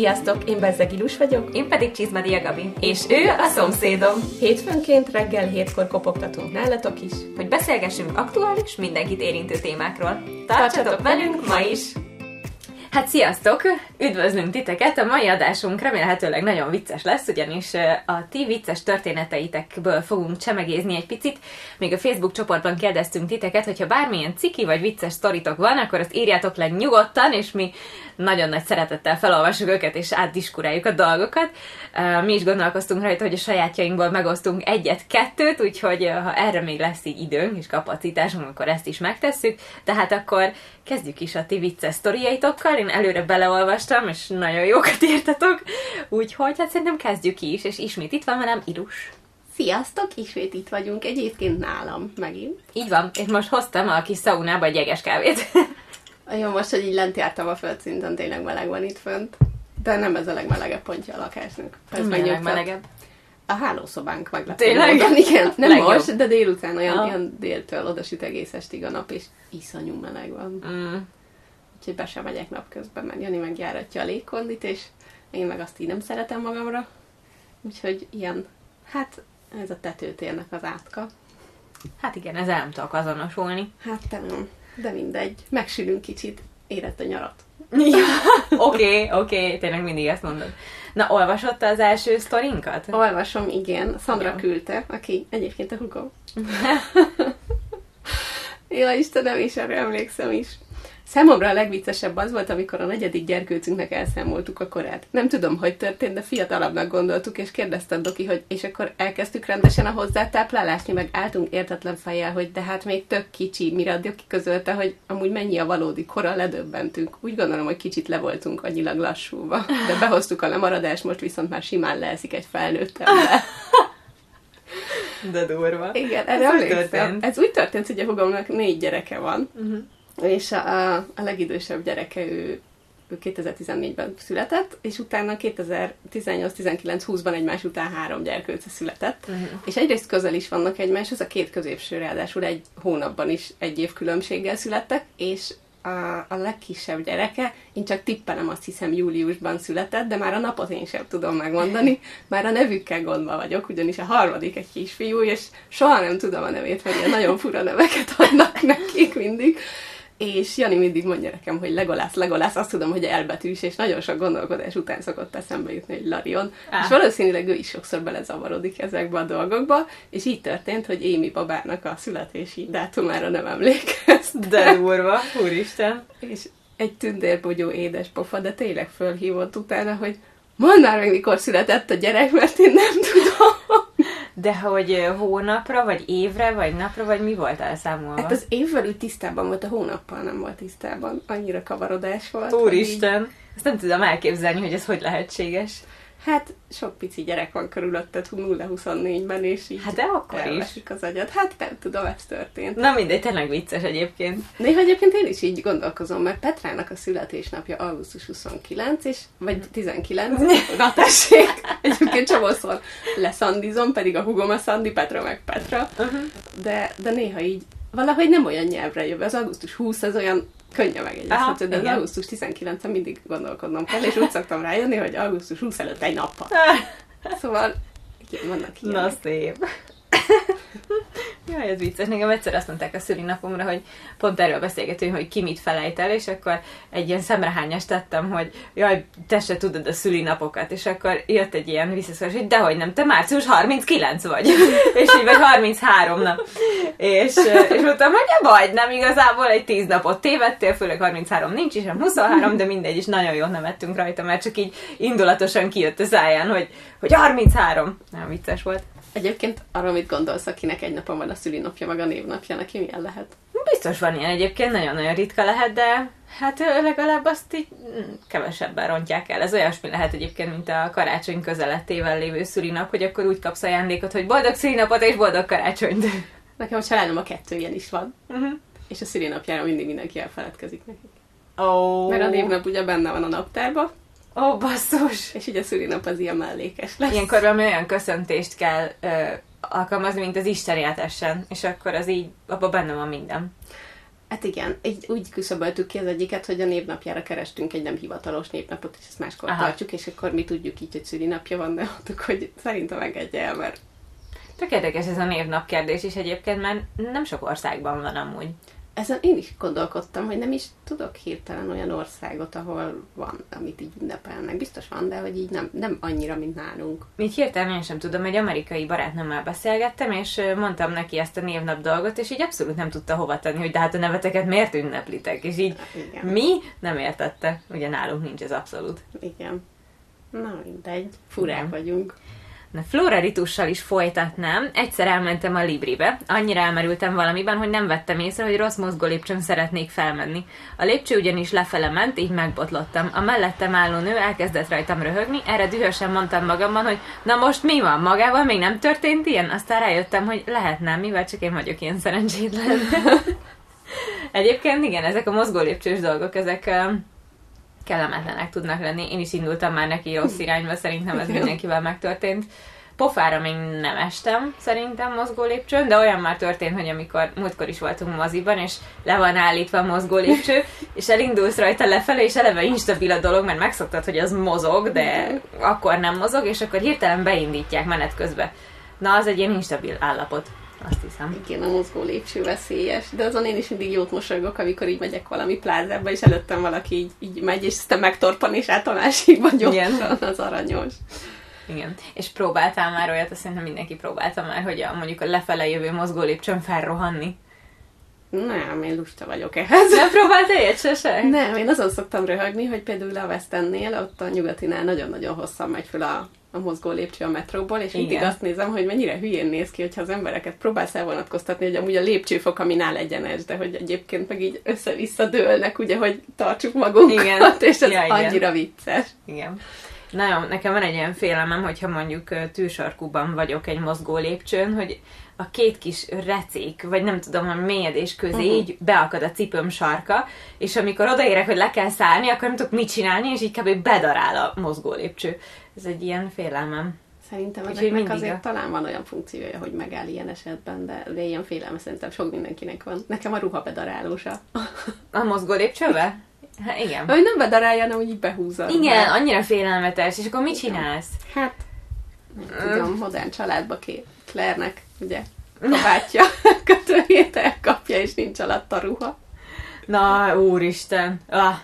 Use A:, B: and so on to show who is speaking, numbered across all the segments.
A: Sziasztok, én Bezzeg Ilus vagyok.
B: Én pedig Csizmadia Gabi. És ő a szomszédom.
A: Hétfőnként reggel 7-kor kopogtatunk nálatok is,
B: hogy beszélgessünk aktuális, mindenkit érintő témákról. Tartsatok velünk ma is! Hát sziasztok! Üdvözlünk titeket! A mai adásunk remélhetőleg nagyon vicces lesz, ugyanis a ti vicces történeteitekből fogunk csemegézni egy picit. Még a Facebook csoportban kérdeztünk titeket, hogyha bármilyen ciki vagy vicces sztoritok van, akkor azt írjátok le nyugodtan, és mi nagyon nagy szeretettel felolvassuk őket, és átdiskuráljuk a dolgokat. Mi is gondolkoztunk rajta, hogy a sajátjainkból megosztunk egyet-kettőt, úgyhogy ha erre még lesz így időnk és kapacitásunk, akkor ezt is megtesszük. Tehát akkor kezdjük is a ti vicces sztoriaitokkal. Én előre beleolvastam, és nagyon jókat írtatok, úgyhogy hát szerintem kezdjük is, és ismét itt van velem Ilus.
A: Sziasztok, ismét itt vagyunk, egyébként nálam megint.
B: Így van, és most hoztam a kis szaunába egy jeges kávét.
A: Jó, most, hogy így lent jártam a földszinten, tényleg meleg van itt fönt, de nem ez a legmelegebb pontja a lakásnak. Ez
B: mi a legmelegebb?
A: A hálószobánk meglepő.
B: Tényleg?
A: Igen, nem
B: legjobb.
A: most, de délután olyan déltől odasüt egész estig a nap, és iszonyú meleg van. Úgyhogy be sem megyek napközben, mert Jani megjáratja a légkondit, és én meg azt így nem szeretem magamra. Úgyhogy ilyen, hát ez a tetőtérnek az átka.
B: Hát igen, ezzel nem tudok azonosulni.
A: Hát nem, de mindegy. Megsülünk kicsit, érett a nyarat.
B: Oké, tényleg mindig ezt mondod. Na, olvasott az első sztorinkat?
A: Olvasom, igen. Sandra küldte, aki egyébként a hugom. Ja, Istenem, és erre emlékszem is. Számomra a legviccesebb az volt, amikor a 4. gyerkőcünknek elszámoltuk a korát. Nem tudom, hogy történt, de fiatalabbnak gondoltuk, és kérdeztem Doki, hogy és akkor elkezdtük rendesen a hozzátáplálást, mi meg álltunk értetlen fejjel, hogy de hát még tök kicsi, mire a Doki közölte, hogy amúgy mennyi a valódi kora, ledöbbentünk. Úgy gondolom, hogy kicsit le voltunk annyilag lassúva, de behoztuk a lemaradást, most viszont már simán leeszik egy felnőtt ember.
B: De durva.
A: Igen, erre emlékszem. Ez úgy történt, hogy a hugomnak 4 gyereke van, és a legidősebb gyereke ő 2014-ben született, és utána 2018-19-20-ban egymás után 3 gyerkőce született. És egyrészt közel is vannak egymáshoz, a 2 középső ráadásul egy hónapban is 1 év különbséggel születtek, és a legkisebb gyereke, én csak tippelem, azt hiszem júliusban született, de már a napot én sem tudom megmondani, már a nevükkel gondba vagyok, ugyanis a harmadik egy kisfiú, és soha nem tudom a nevét, mert ilyen nagyon fura neveket adnak nekik mindig. És Jani mindig mondja nekem, hogy Legolász, azt tudom, hogy elbetűs, és nagyon sok gondolkodás után szokott eszembe jutni, hogy Larion. És valószínűleg ő is sokszor belezavarodik ezekbe a dolgokba, és így történt, hogy Émi babának a születési dátumára nem emlékeztem.
B: De durva, úristen!
A: És egy tündérbogyó édespofa, de tényleg fölhívott utána, hogy mondd már meg, mikor született a gyerek, mert én nem tudom.
B: De hogy hónapra, vagy évre, vagy napra, vagy mi volt elszámolva?
A: Hát az évvel úgy tisztában volt, a hónappal nem volt tisztában. Annyira kavarodás volt.
B: Úristen! Így... Ezt nem tudom elképzelni, hogy ez hogy lehetséges.
A: Hát sok pici gyerek van körülötted 0-24-ben, és így
B: hát de akkor is.
A: Az agyad. Hát nem tudom, ez történt.
B: Na mindegy, tényleg vicces egyébként.
A: Néha egyébként én is így gondolkozom, mert Petrának a születésnapja augusztus 29, és, vagy 19, na tessék, egyébként csomószor leszandizom, pedig a hugom a Szandi, Petra meg Petra, de néha így valahogy nem olyan nyelvre jövő. Az augusztus 20 az olyan könnyen megegyezhető, de az augusztus 19-en mindig gondolkodnom kell, és úgy szoktam rájönni, hogy augusztus 20 előtt egy nappal. Szóval, igen, vannak ilyenek.
B: Na szép. Jaj, ez vicces. Nekem egyszer azt mondták a szülinapomra, hogy pont erről beszélgetünk, hogy ki mit felejt el, és akkor egy ilyen szemrehányást tettem, hogy jaj, te se tudod a szülinapokat, és akkor jött egy ilyen visszaszólás, hogy dehogy nem, te március 39 vagy. És így vagy 33 nap. És mondtam, hogy vagy, nem igazából egy 10 napot tévedtél, főleg 33 nincs, és nem 23, de mindegy, és nagyon jól nevettünk rajta, mert csak így indulatosan kijött a száján, hogy 33. Nem vicces volt.
A: Egyébként arról mit gondolsz, akinek egy napon van a szülinapja, meg a névnapja, neki milyen lehet?
B: Biztos van ilyen egyébként, nagyon-nagyon ritka lehet, de hát legalább azt így kevesebben rontják el. Ez olyasmi lehet egyébként, mint a karácsony közelettével lévő szülinap, hogy akkor úgy kapsz ajándékot, hogy boldog szülinapot és boldog karácsonyt.
A: Nekem a családom a 2 ilyen is van. És a szülinapjára mindig mindenki elfeledkezik nekik. Mert a névnap ugye benne van a naptárban.
B: Ó, basszus!
A: És ugye a szülinap az ilyen mellékes lesz.
B: Ilyenkor valami olyan köszöntést kell alkalmazni, mint az Isten éltessen, és akkor az így, abban benne van minden.
A: Hát igen, úgy küszöböltük ki az egyiket, hogy a névnapjára kerestünk egy nem hivatalos névnapot, és ezt máskor tartjuk, és akkor mi tudjuk így, hogy szülinapja van, de mondtuk, hogy szerintem engedje el, mert...
B: Tök érdekes ez a névnap kérdés is egyébként, mert nem sok országban van amúgy.
A: Ezen én is gondolkodtam, hogy nem is tudok hirtelen olyan országot, ahol van, amit így ünnepelnek. Biztos van, de hogy így nem annyira, mint nálunk.
B: Így hirtelen én sem tudom, egy amerikai barátnőmmel beszélgettem, és mondtam neki ezt a névnap dolgot, és így abszolút nem tudta hova tenni, hogy de hát a neveteket miért ünneplitek? És így igen. Mi nem értette. Ugye nálunk nincs ez abszolút.
A: Igen. Na mindegy. Furák vagyunk.
B: Na, Flóra ritussal is folytatnám. Egyszer elmentem a Libribe. Annyira elmerültem valamiben, hogy nem vettem észre, hogy rossz mozgólépcsőn szeretnék felmenni. A lépcső ugyanis lefele ment, így megbotlottam. A mellettem álló nő elkezdett rajtam röhögni, erre dühösen mondtam magamban, hogy na most mi van? Magával még nem történt ilyen? Aztán rájöttem, hogy lehet nem, mivel csak én vagyok ilyen szerencsétlen. Egyébként igen, ezek a mozgólépcsős dolgok, ezek... kellemetlenek tudnak lenni. Én is indultam már neki rossz irányba, szerintem ez mindenkivel megtörtént. Pofára még nem estem, szerintem mozgólépcsőn, de olyan már történt, hogy amikor múltkor is voltunk moziban, és le van állítva a mozgólépcső, és elindulsz rajta lefele, és eleve instabil a dolog, mert megszoktad, hogy az mozog, de akkor nem mozog, és akkor hirtelen beindítják menet közben. Na, az egy ilyen instabil állapot. Azt hiszem.
A: Igen, a mozgó lépcső veszélyes, de azon én is mindig jót mosolygok, amikor így megyek valami plázába, és előttem valaki így megy, és aztán megtorpan, és át a másikba gyorsan, az aranyos.
B: Igen. És próbáltál már olyat, azt szerintem mindenki próbálta már, hogy mondjuk a lefele jövő mozgó lépcsőn felrohanni?
A: Nem, én lusta vagyok ehhez.
B: Nem próbáltál ilyet sose?
A: Nem, én azon szoktam röhögni, hogy például a West Endnél, ott a Nyugatinál nagyon-nagyon hosszan megy föl a mozgó lépcső a metróból, és mindig azt nézem, hogy mennyire hülyén néz ki, hogyha az embereket próbálsz elvonatkoztatni, hogy amúgy a lépcsőfok, ami nál egyenes, de hogy egyébként meg így össze-vissza dőlnek, ugye, hogy tartsuk magunkat, igen. És ez annyira vicces.
B: Igen. Na jó, nekem van egy ilyen félelmem, hogyha mondjuk tűsarkúban vagyok egy mozgó lépcsőn, hogy a két kis recék, vagy nem tudom, a mélyedés közé így beakad a cipőm sarka, és amikor odaérek, hogy le kell szállni, akkor nem tudok mit csinálni, és így kb. Bedarál a mozgó lépcső. Ez egy ilyen félelmem.
A: Szerintem ezeknek azért talán van olyan funkciója, hogy megáll ilyen esetben, de ilyen félelme szerintem sok mindenkinek van. Nekem a ruha bedarálósa.
B: A mozgó lépcsőbe? Hát igen.
A: Hogy nem bedarálja, hanem úgy behúzza.
B: Igen, annyira félelmetes, és akkor mit csinálsz?
A: Hát, nem tudom, modern családba Claire-nek, ugye, kabátja, kötőjét elkapja, és nincs alatt a ruha.
B: Na, úristen.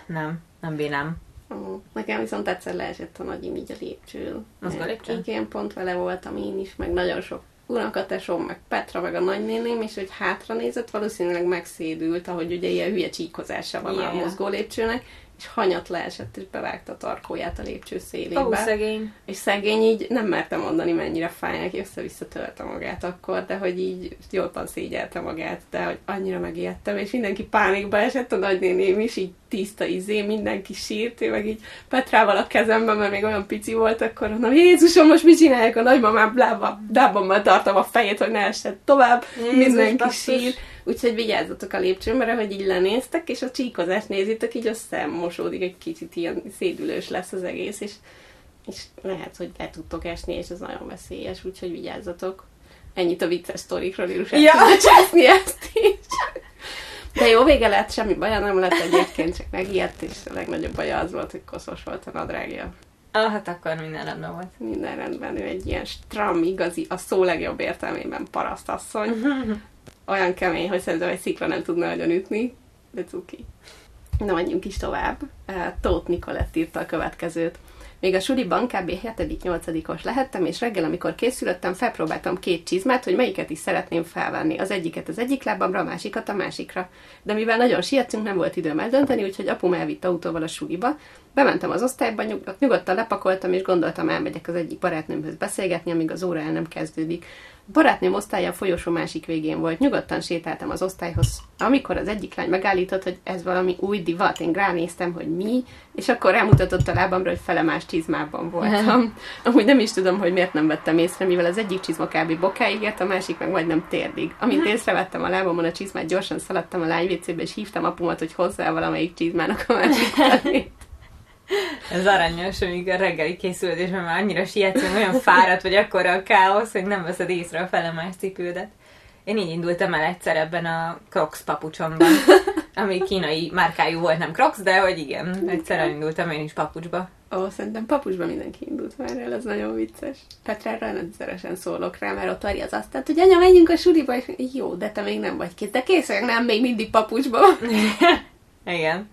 B: Nem bírnám.
A: Nekem viszont egyszer leesett a nagyim így a lépcsőn.
B: Mozgó lépcsőn?
A: Igen, pont vele voltam én is, meg nagyon sok unokatesom, meg Petra, meg a nagynéném, és hogy hátra nézett, valószínűleg megszédült, ahogy ugye ilyen hülye csíkozása van a mozgó lépcsőnek, és hanyat leesett, és bevágta a tarkóját a lépcső szélébe.
B: Szegény.
A: És szegény így nem mertem mondani, mennyire fáj neki, össze-vissza törte magát akkor, de hogy így jobban szégyelte magát, de hogy annyira megijedtem, és mindenki pánikba esett, a nagynéném is így tiszta mindenki sírt, én meg így Petrával a kezemben, mert még olyan pici volt, akkor mondom, Jézusom, most mit csinálják, a nagymamám lábammal tartom a fejét, hogy ne essen tovább, mindenki sír. Úgyhogy vigyázzatok a lépcsőn, mert hogy így lenéztek, és a csíkozást nézitek, így összemosódik, egy kicsit ilyen szédülős lesz az egész, és lehet, hogy le tudtok esni, és ez nagyon veszélyes, úgyhogy vigyázzatok. Ennyit a vicces sztorikról, Irus, el tudod császni ezt is. De jó vége lett, semmi baja nem lett egyébként, csak megijedt, és a legnagyobb baja az volt, hogy koszos volt a nadrágja.
B: Hát akkor minden rendben volt.
A: Minden rendben, ő egy ilyen stram, igazi, a szó legjobb értelmében parasztasszony. Olyan kemény, hogy szerintem egy szikra nem tudna nagyon ütni, de cuki. Na, menjünk is tovább. Tóth Nikolett írta a következőt. Még a suliban kb. 7.-8-os lehettem, és reggel, amikor készülöttem, felpróbáltam 2 csizmát, hogy melyiket is szeretném felvenni. Az egyiket az egyik lábamra, a másikat a másikra. De mivel nagyon siettünk, nem volt időm eldönteni, úgyhogy apum elvitt autóval a suliba. Bementem az osztályba, nyugodtan lepakoltam, és gondoltam, elmegyek az egyik barátnőmhöz beszélgetni, amíg az óra el nem kezdődik. A barátnőm osztálya a folyosó másik végén volt. Nyugodtan sétáltam az osztályhoz. Amikor az egyik lány megállított, hogy ez valami új divat, én ránéztem, hogy mi, és akkor rámutatott a lábamra, hogy fele más csizmában voltam. Amúgy nem is tudom, hogy miért nem vettem észre, mivel az egyik csizma kb. Bokáig ért, a másik meg majdnem térdig. Amint észrevettem a lábamon a csizmát, gyorsan szaladtam a lány WC-be, és hívtam apumat, hogy hozzá valamelyik csizmának a másik felét.
B: Ez aranyos, amikor reggeli készülődésben már annyira sietszem, olyan fáradt vagy akkora a káosz, hogy nem veszed észre a felemás cipődet. Én így indultam el egyszer ebben a Crocs papucsomban. ami kínai márkájú volt, nem Crocs, de hogy igen, egyszer elindultam én is papucsba.
A: Szerintem papucsba mindenki indult már el, ez nagyon vicces. Petrára rendszeresen szólok rá, mert ott várja az asztalt, hogy anya, menjünk a suliba, és jó, de te még nem vagy kész, de készen nem, még mindig papucsba.
B: Igen.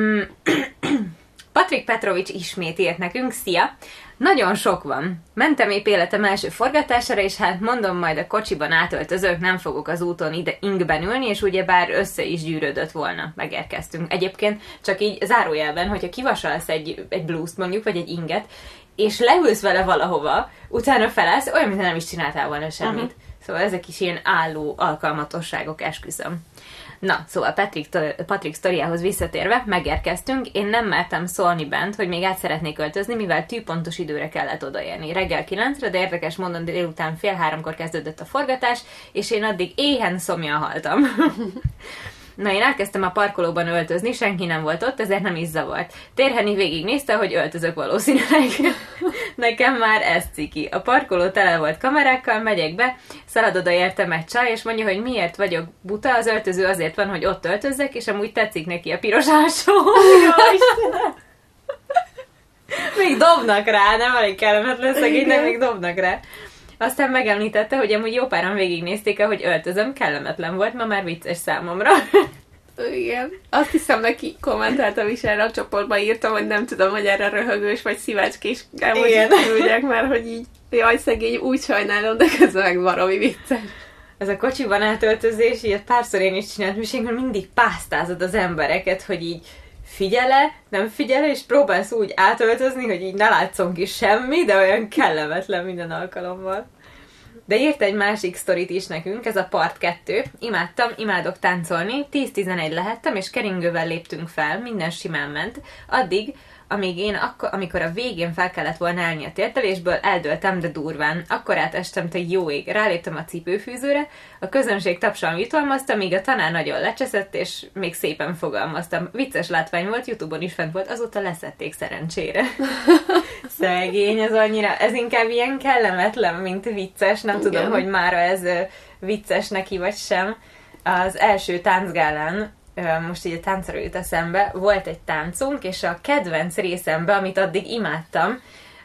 B: Patrik Petrovics ismét írt nekünk, szia! Nagyon sok van. Mentem épp életem első forgatására, és hát mondom, majd a kocsiban átöltözök, nem fogok az úton ide ingben ülni, és ugyebár össze is gyűrődött volna. Megérkeztünk. Egyébként csak így zárójelben, hogyha kivasalsz egy blúzt mondjuk, vagy egy inget, és leülsz vele valahova, utána felállsz, olyan, mintha nem is csináltál volna semmit. Szóval ezek is ilyen álló alkalmatosságok, esküszöm. Na, szóval Patrik sztoriához visszatérve, megérkeztünk, én nem mertem szólni bent, hogy még át szeretnék öltözni, mivel tűpontos időre kellett odaérni. Reggel 9-re, de érdekes módon délután 2:30 kezdődött a forgatás, és én addig éhen szomjan haltam. Na, én elkezdtem a parkolóban öltözni, senki nem volt ott, ezért nem is zavart. Térheni végignézte, hogy öltözök valószínűleg. Nekem már ez ciki. A parkoló tele volt kamerákkal, megyek be, szalad oda értem egy csaj, és mondja, hogy miért vagyok buta, az öltöző azért van, hogy ott öltözzek, és amúgy tetszik neki a piros alsó. Még dobnak rá, nem elég kellemetlen szegény, de még dobnak rá. Aztán megemlítette, hogy amúgy jó páran végignézték, ahogy öltözöm, kellemetlen volt, ma már vicces számomra.
A: Igen. Azt hiszem, neki kommentáltam is erre a csoportba, írtam, hogy nem tudom, hogy erre röhögős vagy szívecskés emojit küldjek, mert hogy így, jaj szegény, úgy sajnálom, de közben meg baromi vicces.
B: Ez a kocsiban átöltözés, ilyet párszor én is csináltam, és ilyenkor mindig pásztázod az embereket, hogy így figyele, nem figyele, és próbálsz úgy átöltözni, hogy így ne látszon ki semmi, de olyan kellemetlen minden alkalommal. De írt egy másik sztorit is nekünk, ez a part 2. Imádok táncolni, 10-11 lehettem, és keringővel léptünk fel, minden simán ment. Addig, amíg én amikor a végén fel kellett volna állni a térdelésből, eldőltem, de durván. Akkor átestem, te jó ég. Ráléptem a cipőfűzőre, a közönség tapsal jutalmazta, míg a tanár nagyon lecseszett, és még szépen fogalmaztam. Vicces látvány volt, YouTube-on is fent volt, azóta leszették szerencsére. Szegény, ez inkább ilyen kellemetlen, mint vicces. Nem
A: Igen.
B: tudom, hogy mára ez vicces neki, vagy sem. Az első táncgálán, most így a táncról jut eszembe, volt egy táncunk, és a kedvenc részemben, amit addig imádtam,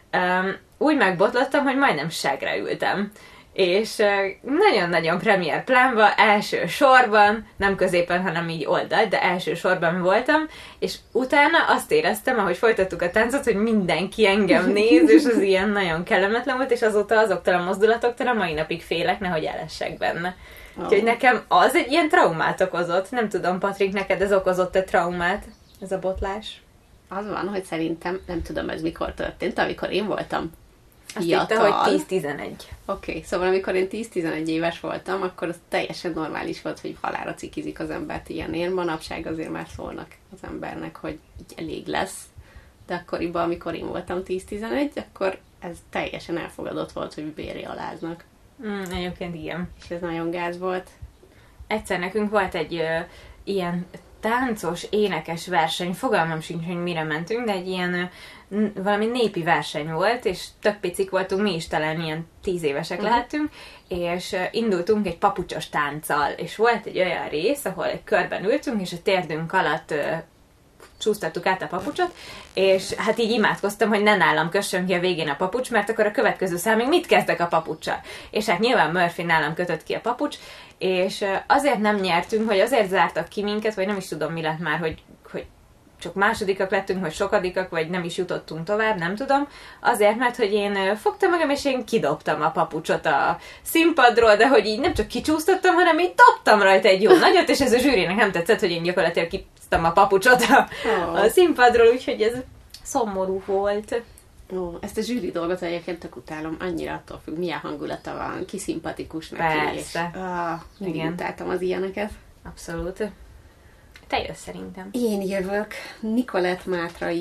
B: úgy megbotlottam, hogy majdnem segre ültem. És nagyon-nagyon premier plánban, első sorban, nem középen, hanem így oldalt, de első sorban voltam, és utána azt éreztem, ahogy folytattuk a táncot, hogy mindenki engem néz, és az ilyen nagyon kellemetlen volt, és azóta azoktól a mozdulatoktól a mai napig félek, nehogy elessek benne. Úgyhogy nekem az egy ilyen traumát okozott. Nem tudom, Patrik, neked ez okozott-e traumát, ez a botlás?
A: Az van, hogy szerintem, nem tudom, ez mikor történt, amikor én voltam
B: fiatal. Azt hitte, hogy 10-11.
A: Oké, szóval amikor én 10-11 éves voltam, akkor az teljesen normális volt, hogy halálra cikizik az embert ilyen. Manapság azért már szólnak az embernek, hogy így elég lesz. De akkoriban, amikor én voltam 10-11, akkor ez teljesen elfogadott volt, hogy béré aláznak.
B: Egyébként igen.
A: És ez nagyon gáz volt.
B: Egyszer nekünk volt egy ilyen táncos, énekes verseny, fogalmam sincs, hogy mire mentünk, de egy ilyen valami népi verseny volt, és tök picik voltunk, mi is talán ilyen 10 évesek lehettünk, és indultunk egy papucsos tánccal, és volt egy olyan rész, ahol egy körben ültünk, és a térdünk alatt csúsztattuk át a papucsot, és hát így imádkoztam, hogy ne nálam kössön ki a végén a papucs, mert akkor a következő számig mit kezdek a papuccsal? És hát nyilván Murphy nálam kötött ki a papucs, és azért nem nyertünk, hogy azért zártak ki minket, vagy nem is tudom mi lett már, hogy csak másodikak lettünk, vagy sokadikak, vagy nem is jutottunk tovább, nem tudom. Azért, mert hogy én fogtam magam, és én kidobtam a papucsot a színpadról, de hogy így nem csak kicsúsztattam, hanem így dobtam rajta egy jó nagyot, és ez a zsűrinek nem tetszett, hogy én gyakorlatilag kisztam a papucsot a színpadról, úgyhogy ez szomorú volt.
A: Ezt a zsűri dolgot egyébként tök utálom, annyira attól függ, milyen hangulata van, ki szimpatikus neki.
B: Persze.
A: Mindig utáltam az ilyeneket.
B: Abszolút. Te jössz szerintem.
A: Én jövök. Nikolett Mátrai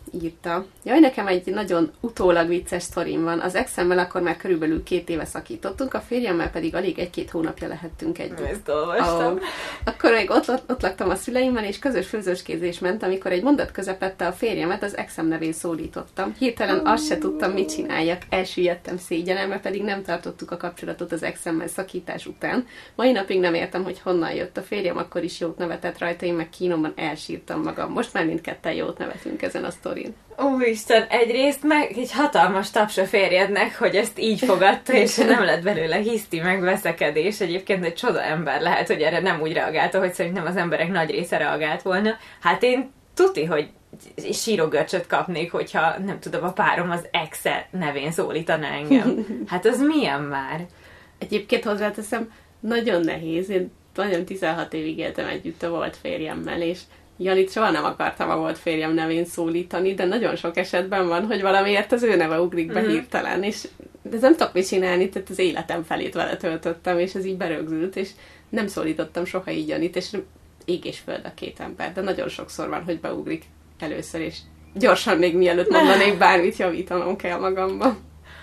A: írta. Jaj, nekem egy nagyon utólag vicces sztorim van. Az exemmel akkor már körülbelül 2 éve szakítottunk, a férjemmel pedig alig 1-2 hónapja lehettünk együtt.
B: Ezt olvastam.
A: Akkor még ott laktam a szüleimmel, és közös főzőskézés ment, amikor egy mondat közepette a férjemet az exem nevén szólítottam. Hirtelen azt se tudtam, mit csináljak. Elsüllyedtem szégyenembe, pedig nem tartottuk a kapcsolatot az exemmel szakítás után. Mai napig nem értem, hogy honnan jött. A férjem akkor is jót nevetett rajta, én meg kínomban elsírtam magam. Most már mindketten jót nevetünk ezen a sztorin.
B: Úristen, egyrészt meg egy hatalmas taps a férjednek, hogy ezt így fogadta, és nem lett belőle hiszti, meg veszekedés. Egyébként egy csoda ember lehet, hogy erre nem úgy reagálta, hogy szerintem az emberek nagy része reagált volna. Hát én tuti, hogy sírogörcsöt kapnék, hogyha nem tudom, a párom az exe nevén szólítaná engem. Hát az milyen már?
A: Egyébként hozzáteszem, nagyon nehéz. Én nagyon 16 évig éltem együtt a volt férjemmel, és Janit soha nem akartam a volt férjem nevén szólítani, de nagyon sok esetben van, hogy valamiért az ő neve ugrik be hirtelen, és de nem tudok mit csinálni, tehát az életem felét vele töltöttem, és ez így berögzült, és nem szólítottam soha így Janit, és ég és föld a 2 ember, de nagyon sokszor van, hogy beugrik először, és gyorsan még mielőtt mondanék bármit, javítanom kell magamban.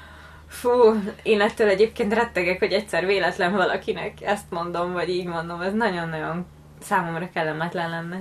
B: Fú, én ettől egyébként rettegek, hogy egyszer véletlen valakinek ezt mondom, vagy így mondom, ez nagyon-nagyon számomra kellemetlen lenne.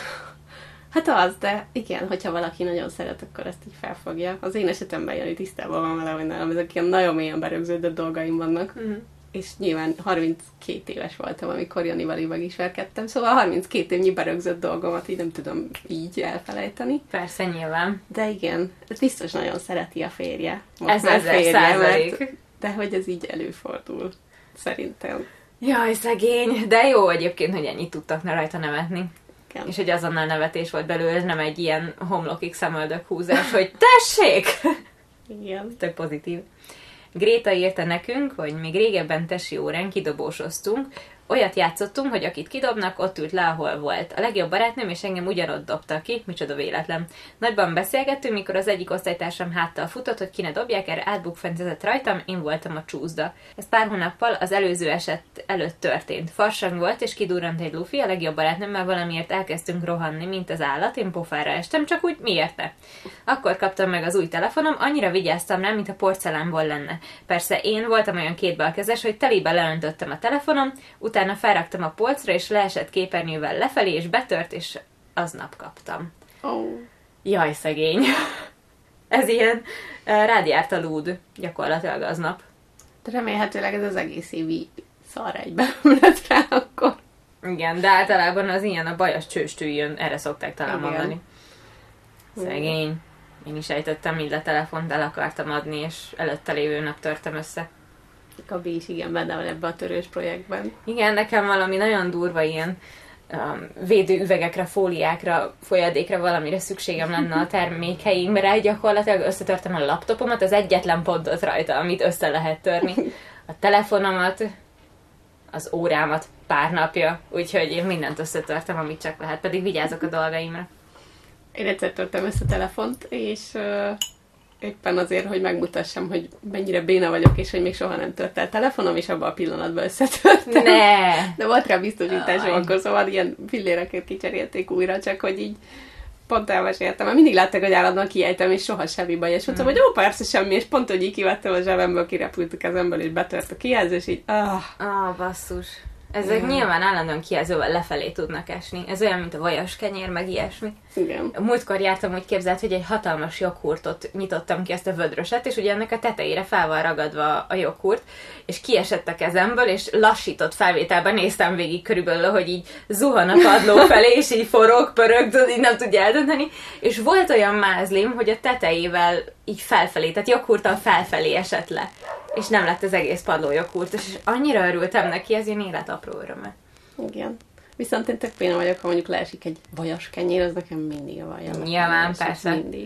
A: Hát az, de igen, hogyha valaki nagyon szeret, akkor ezt így felfogja. Az én esetemben Jani tisztában van vele, hogy nálam ezek ilyen nagyon mélyen berögződött dolgaim vannak. És nyilván 32 éves voltam, amikor Janival így megismerkedtem, szóval 32 évnyi berögzött dolgomat így nem tudom így elfelejteni.
B: Persze, nyilván.
A: De igen, ez biztos nagyon szereti a férje.
B: Ez 1000%.
A: De hogy ez így előfordul, szerintem.
B: Jaj, szegény, de jó egyébként, hogy ennyit tudtak rajta nevetni.
A: Igen.
B: És hogy azonnal nevetés volt belőle, nem egy ilyen homlokig szemöldök húzás, hogy tessék!
A: Igen.
B: Tök pozitív. Gréta írta nekünk, hogy még régebben tesi órán kidobósoztunk, olyat játszottunk, hogy akit kidobnak, ott ült le, ahol volt. A legjobb barátnőm és engem ugyanott dobta ki, micsoda véletlen. Nagyban beszélgettünk, mikor az egyik osztálytársam háttal futott, hogy ki ne dobják, erre átbukfencezett rajtam, én voltam a csúszda. Ez pár hónappal az előző eset előtt történt. Farsang volt, és kidurrant egy lufi, a legjobb barátnőmmel valamiért elkezdtünk rohanni, mint az állat, én pofára estem, csak úgy miért ne? Akkor kaptam meg az új telefonom, annyira vigyáztam rá, mint a porcelánból lenne. Persze én voltam olyan kétbalkezes, hogy telibe leöntöttem a telefonom, utána felraktam a polcra, és leesett képernyővel lefelé, és betört, és aznap kaptam.
A: Oh.
B: Jaj, szegény. Ez ilyen rád járt a lúd, gyakorlatilag aznap.
A: De remélhetőleg ez az egész évi szar egyben lett rá akkor.
B: Igen, de általában az ilyen a bajas csőstű jön, erre szokták talán mondani. Szegény. Én is ejtettem mind a telefont, el akartam adni, és előtte lévő nap törtem össze.
A: Gabi is igen benne van ebben a törős projektben.
B: Igen, nekem valami nagyon durva ilyen védőüvegekre, fóliákra, folyadékra valamire szükségem lenne a termékeimre. Gyakorlatilag összetörtem a laptopomat, az egyetlen pontot rajta, amit össze lehet törni. A telefonomat, az órámat pár napja, úgyhogy én mindent összetörtem, amit csak lehet, pedig vigyázok a dolgaimra.
A: Én egyszer törtem össze a telefont, és éppen azért, hogy megmutassam, hogy mennyire béna vagyok, és hogy még soha nem tört el telefonom, és abban a pillanatban összetörtem.
B: Ne!
A: De volt rá biztosításom, akkor szóval ilyen filléreket kicserélték újra, csak hogy így pont elmeséltem. Mert mindig látták, hogy állandóan kiejtem, és soha semmi baj. És mondtam, hogy jó, persze semmi, és pont, hogy így kivettem a zsebemből, kirepült a kezemből, és betört a kijelző, és így
B: basszus. Ezek nyilván állandóan kijelzővel lefelé tudnak esni. Ez olyan, mint a vajas kenyér, meg ilyesmi.
A: Igen.
B: Múltkor jártam, úgy képzelt, hogy egy hatalmas joghurtot nyitottam ki, ezt a vödröset, és ugye ennek a tetejére fel van ragadva a joghurt, és kiesett a kezemből, és lassított felvételben néztem végig körülbelül, hogy így zuhan a padló felé, és így forog, pörög, így nem tudja eldönteni, és volt olyan mázlim, hogy a tetejével így felfelé, tehát joghurttal felfelé esett le. És nem lett az egész padló joghurt, és annyira örültem neki, ez ilyen élet apró öröme.
A: Igen. Viszont én tök béna vagyok, ha mondjuk leesik egy vajas kenyér, az nekem mindig a vaja.
B: Nyilván, persze.
A: Mindig.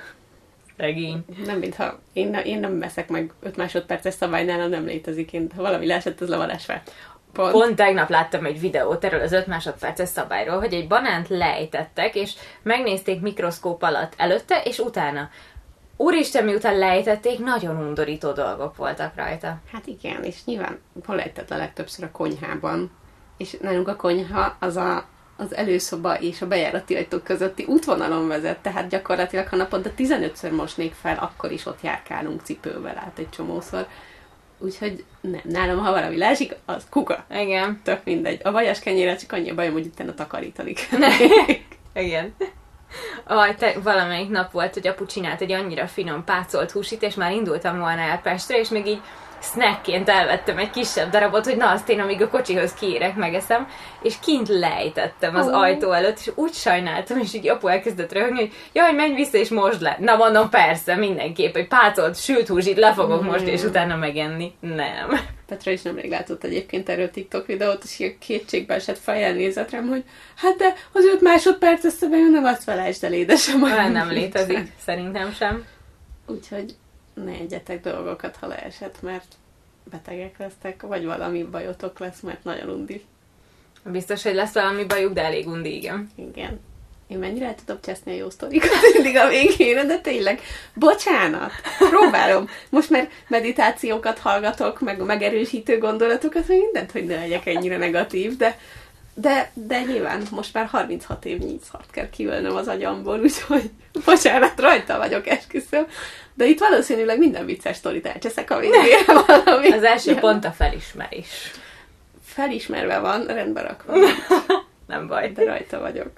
B: Regény.
A: Nem, mintha én nem veszek meg 5 másodperces szabály, nálam nem létezik. Ha valami leesett, az le van esve.
B: Pont tegnap láttam egy videót erről az 5 másodperces szabályról, hogy egy banánt lejtettek, és megnézték mikroszkóp alatt előtte, és utána. Úristen, miután lejtették, nagyon undorító dolgok voltak rajta.
A: Hát igen, és nyilván hol lejtett a legtöbbször a konyhában. És nálunk a konyha az a az előszoba és a bejárati ajtók közötti útvonalon vezet, tehát gyakorlatilag, ha naponta 15-ször mosnék fel, akkor is ott járkálunk cipővel át egy csomószor. Úgyhogy nem, nálam, ha valami leesik, az kuka.
B: Igen.
A: Tök mindegy. A vajas kenyérrel csak annyi a bajom, hogy utána takarítanik.
B: Igen. Valamelyik nap volt, hogy apu csinált egy annyira finom pácolt húsit, és már indultam volna el Pestre, és még így snackként elvettem egy kisebb darabot, hogy na azt én, amíg a kocsihoz kiérek, megeszem, és kint lejtettem az ajtó előtt, és úgy sajnáltam, és így apu elkezdett röhögni, hogy jaj, menj vissza, és mosd le. Na mondom, persze, mindenképp, hogy pácolt sült húsit le fogok most, és utána megenni. Nem.
A: Petra is nemrég látott egyébként erről TikTok videót, és ilyen kétségbe esett fejjel nézett rám, hogy hát de az 5 másodperc összebejön, nem azt felejtsd el, édesem.
B: Olyan nem létezik, szerintem sem.
A: Úgyhogy ne egyetek dolgokat, ha leesett, mert betegek lesztek, vagy valami bajotok lesz, mert nagyon undi.
B: Biztos, hogy lesz valami bajuk, de elég undi, igen.
A: Igen. Én mennyire el tudom cseszni a jó sztorikat mindig a végére, de tényleg, bocsánat, próbálom. Most már meditációkat hallgatok, meg megerősítő gondolatokat, hogy mindent, hogy ne legyek ennyire negatív, de nyilván most már 36 évnyi szart kell kiölnöm az agyamból, úgyhogy bocsánat, rajta vagyok, esküszöm. De itt valószínűleg minden vicces sztorit elcseszek a végére valami.
B: Az első pont a felismerés.
A: Felismerve van, rendben rakva.
B: Nem baj.
A: De rajta vagyok.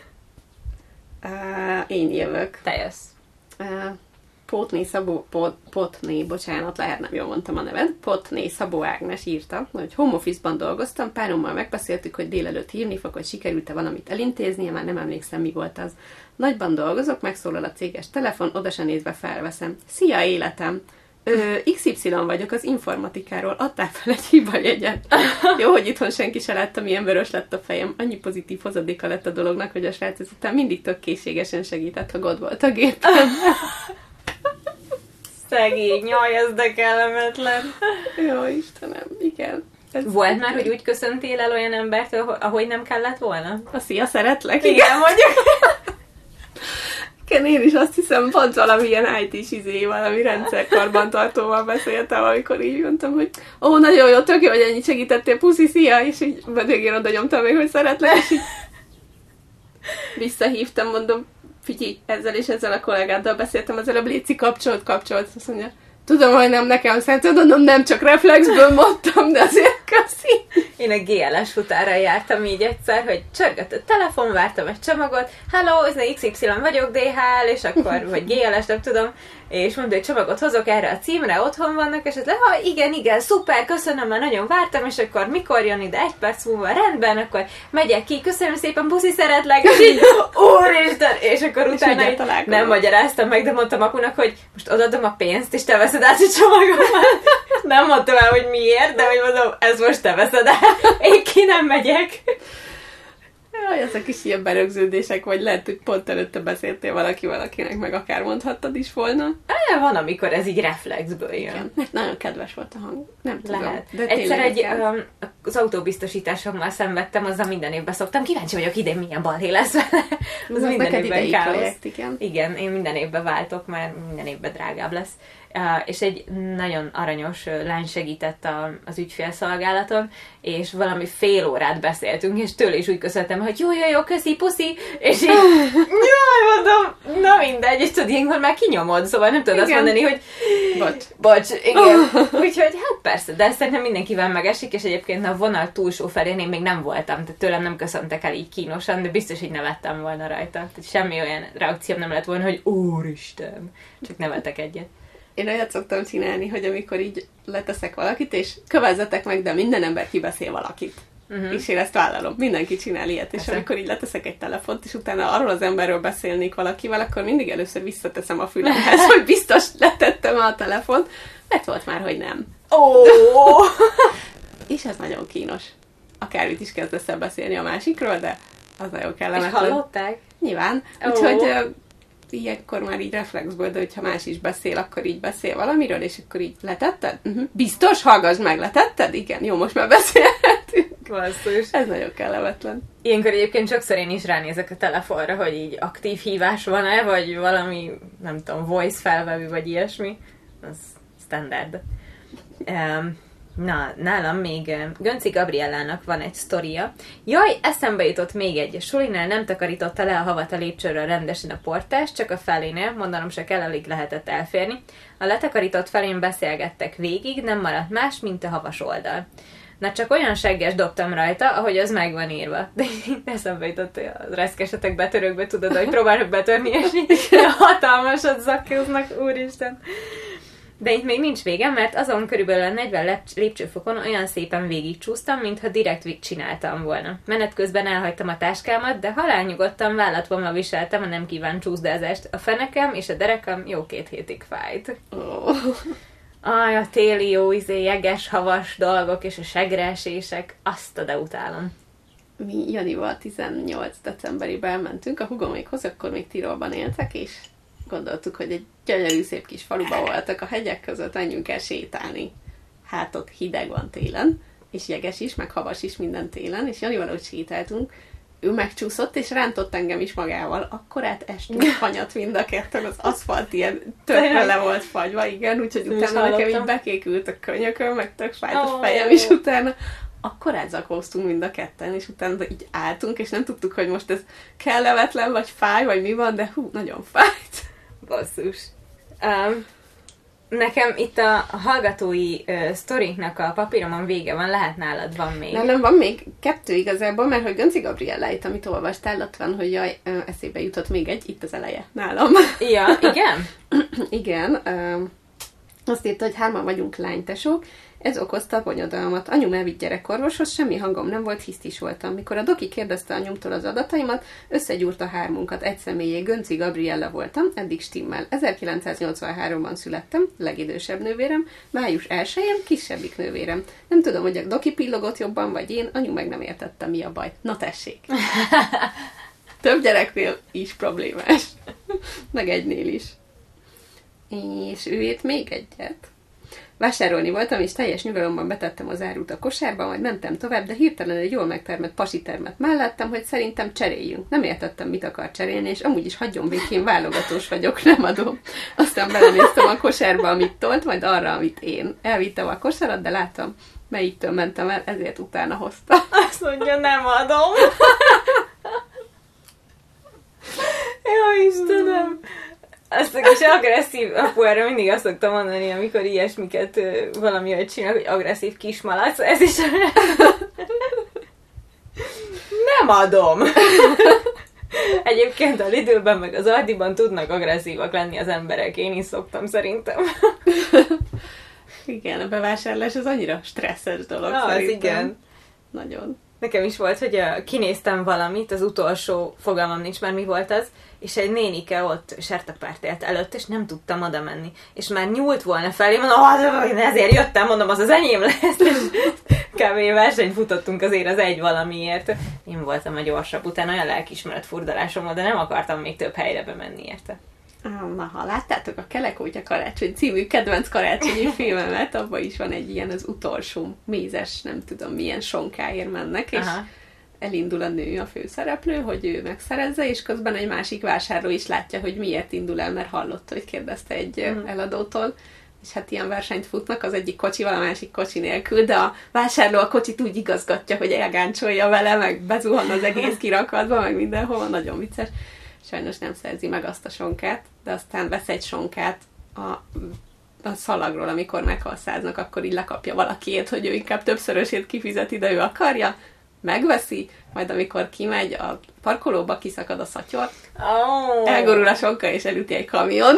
A: Én jövök.
B: Te jössz.
A: Potné, bocsánat, lehet nem jól mondtam a nevet. Potné Szabó Ágnes írta, hogy home office-ban dolgoztam, párommal megbeszéltük, hogy délelőtt hívni fog, hogy sikerült-e valamit elintéznie, már nem emlékszem, mi volt az. Nagyban dolgozok, megszólal a céges telefon, oda se nézve felveszem. Szia, életem! XY vagyok az informatikáról, adtál fel egy hibajegyet. Jó, hogy itthon senki se látta, milyen vörös lett a fejem. Annyi pozitív hozadéka lett a dolognak, hogy a srác ezután mindig tök készségesen segített, ha gond volt a gépem.
B: Szegény, jaj, ez de kellemetlen.
A: Jó, Istenem, igen.
B: Volt már, hogy úgy köszöntél el olyan embertől, ahogy nem kellett volna?
A: A szia, szeretlek?
B: Igen, mondjuk.
A: Igen, én is azt hiszem, pont valamilyen IT-s valami rendszerkarbantartóval beszéltem, amikor így mondtam, hogy nagyon jó, tök jó, hogy ennyit segítettél, puszi, szia, és így végén oda nyomtam még, hogy szeretlek, és így visszahívtam, mondom, figyelj, ezzel és ezzel a kollégáddal beszéltem, az előbb léci kapcsolt, azt mondja, tudom, hogy nem nekem szerinted, mondom, nem csak reflexből mondtam, de azért köszi.
B: Én a GLS futára jártam így egyszer, hogy csörgött a telefon, vártam egy csomagot, hello, ez XY vagyok, DHL, és akkor, vagy GLS, nem tudom, és mondta, hogy csomagot hozok erre a címre, otthon vannak, és igen, szuper, köszönöm, már nagyon vártam, és akkor mikor jön ide, 1 perc múlva, rendben, akkor megyek ki, köszönöm szépen, puszi, szeretlek, és így, úristen, és akkor utána így nem magyaráztam meg, de mondtam apunak, hogy most odadom a pénzt, és te veszed át a csomagomat. Nem mondtam el, hogy miért, de hogy mondom, ez most te veszed el, én ki nem megyek.
A: Jaj, ezek is ilyen berögződések, vagy lehet, hogy pont előtte beszéltél valakinek, meg akár mondhattad is volna.
B: Van, amikor ez így reflexből jön.
A: Igen, mert nagyon kedves volt a hang. Nem tudom.
B: Lehet. De egyszer az autóbiztosításommal szenvedtem, azzal minden évben szoktam. Kíváncsi vagyok, idén milyen balhé lesz vele.
A: Az minden évben káosz. Projekt, igen.
B: Igen, én minden évben váltok, mert minden évben drágább lesz. És egy nagyon aranyos lány segített az ügyfélszolgálaton, és valami fél órát beszéltünk, és tőle is úgy köszöntem, hogy jó, köszi, puszi, és így, jaj, mondom, na mindegy, és tudod, ilyenkor már kinyomod, szóval nem tudod azt mondani, hogy bocs, igen. Úgyhogy hát persze, de szerintem mindenkivel megesik, és egyébként a vonal túlsó felén én még nem voltam, tehát tőlem nem köszöntek el így kínosan, de biztos, hogy nevettem volna rajta. Tehát semmi olyan reakcióm nem lett volna, hogy úristen, csak nevetek egyet.
A: Én olyat szoktam csinálni, hogy amikor így leteszek valakit, és kövezzetek meg, de minden ember kibeszél valakit. És én ezt vállalom. Mindenki csinál ilyet. És amikor így leteszek egy telefont, és utána arról az emberről beszélnék valakivel, akkor mindig először visszateszem a fülemhez, hogy biztos letettem a telefont, mert volt már, hogy nem. És ez nagyon kínos. Akármit is kezdesz el beszélni a másikról, de az nagyon kellemetlen.
B: És hallották?
A: Nyilván. Úgyhogy ilyenkor már így reflexből, de hogyha más is beszél, akkor így beszél valamiről, és akkor így letetted? Biztos? Hallgass meg, letetted? Igen, jó, most már beszélhetünk.
B: Basszus.
A: Ez nagyon kellemetlen.
B: Ilyenkor egyébként sokszor én is ránézek a telefonra, hogy így aktív hívás van-e, vagy valami, nem tudom, voice felvevő, vagy ilyesmi. Az standard. Na, nálam még Gönci Gabriellának van egy sztoria. Jaj, eszembe jutott még egy. A sulinál nem takarította le a havat a lépcsőről rendesen a portás, csak a felénél, mondanom se kell, alig lehetett elférni. A letakarított felén beszélgettek végig, nem maradt más, mint a havas oldal. Na csak olyan segges dobtam rajta, ahogy az meg van írva. De eszembe jutott, hogy a reszkesetek betörőkbe, tudod, hogy próbálok betörni, és hatalmasat zakkoznak, úristen. De itt még nincs végem, mert azon körülbelül a 40 lépcsőfokon olyan szépen végigcsúsztam, mintha direkt csináltam volna. Menet közben elhagytam a táskámat, de halálnyugodtan vállatvonva viseltem a nem kívánt csúszdázást. A fenekem és a derekam jó 2 hétig fájt.
A: Oh.
B: Aj, a téli jó jeges, havas dolgok és a segreesések, azt oda utálom.
A: Mi Janival 18 decemberében elmentünk a hugomékhoz, akkor még Tirolban éltek, és gondoltuk, hogy egy gyönyörű szép kis faluba voltak a hegyek között, menjünk el sétálni. Hát ott hideg van télen, és jeges is, meg havas is minden télen, és Janival ott sétáltunk, ő megcsúszott, és rántott engem is magával. Akkorát estünk fanyat mind a ketten, az aszfalt ilyen tökre le volt fagyva, igen, úgyhogy utána nekem így bekékült a könyököm, meg tök fájt a fejem, és utána akkorát zakóztunk mind a ketten, és utána így álltunk, és nem tudtuk, hogy most ez kellemetlen, vagy fáj, vagy mi van, de nagyon fájt.
B: Basszus. Nekem itt a hallgatói sztoriknak a papíromon vége van, lehet nálad van még.
A: Nem, van még 2 igazából, mert hogy Gönci Gabrielláit, amit olvastál, ott van, hogy jaj, eszébe jutott még egy, itt az eleje nálam.
B: Ja, igen?
A: Igen. Azt írta, hogy 3 vagyunk lánytesók, ez okozta a bonyodalmat. Anyum elvitt gyerekorvoshoz, semmi hangom nem volt, hisztis voltam. Mikor a doki kérdezte anyumtól az adataimat, összegyúrta 3-unkat, egy személyé, Gönci Gabriella voltam, eddig stimmel. 1983-ban születtem, legidősebb nővérem, május 1-én kisebbik nővérem. Nem tudom, hogy a doki pillogott jobban, vagy én, anyu meg nem értette, mi a baj. Na tessék! Több gyereknél is problémás. Meg egynél is. És ő ért még egyet. Vásárolni voltam, és teljes nyugalomban betettem az árut a kosárba, majd mentem tovább, de hirtelen egy jól megtermett pasitermet mellettem, hogy szerintem cseréljünk. Nem értettem, mit akar cserélni, és amúgy is hagyjon békén, válogatós vagyok, nem adom. Aztán belenéztem a kosárba, amit tolt, majd arra, amit én. Elvittem a kosarat, de láttam, melyiktől mentem el, ezért utána hoztam.
B: Azt mondja, nem adom. Jó Istenem! Azt a kis agresszív apuára mindig azt szoktam mondani, amikor ilyesmiket valamivel csinál, hogy agresszív kismalac, ez is nem adom! Egyébként a Lidlben meg az Aldiban tudnak agresszívak lenni az emberek, én is szoktam szerintem.
A: Igen, a bevásárlás az annyira stresszes dolog szerintem.
B: Az igen.
A: Nagyon.
B: Nekem is volt, hogy kinéztem valamit, az utolsó, fogalmam nincs már mi volt az, és egy nénike ott sertepárt élt előtt, és nem tudtam oda menni. És már nyúlt volna felé, mondom, ezért jöttem, mondom, az enyém lesz, és kb. Versenyt futottunk azért az egy valamiért. Én voltam a gyorsabb, utána olyan lelkiismeret furdalásom volt, de nem akartam még több helyre bemenni érte.
A: Na, ha láttátok a Kelekótya karácsony című kedvenc karácsonyi filmemet, abban is van egy ilyen az utolsó mézes, nem tudom milyen sonkáért mennek, és elindul a nő, a főszereplő, hogy ő megszerezze, és közben egy másik vásárló is látja, hogy miért indul el, mert hallotta, hogy kérdezte egy eladótól, és hát ilyen versenyt futnak, az egyik kocsival, a másik kocsi nélkül, de a vásárló a kocsit úgy igazgatja, hogy elgáncsolja vele, meg bezuhan az egész kirakatba, meg mindenhol, nagyon vicces. Sajnos nem szerzi meg azt a sonkát, de aztán vesz egy sonkát a szalagról, amikor meghalszáznak, akkor így lekapja valakiét, hogy ő inkább többszörösét kifizeti, de ő akarja, megveszi, majd amikor kimegy a parkolóba, kiszakad a szatyor, elgorul a sonka, és elüti egy kamion.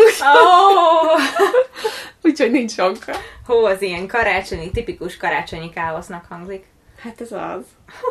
A: Úgyhogy nincs sonka.
B: Hó, az ilyen karácsonyi, tipikus karácsonyi káosznak hangzik.
A: Hát ez az.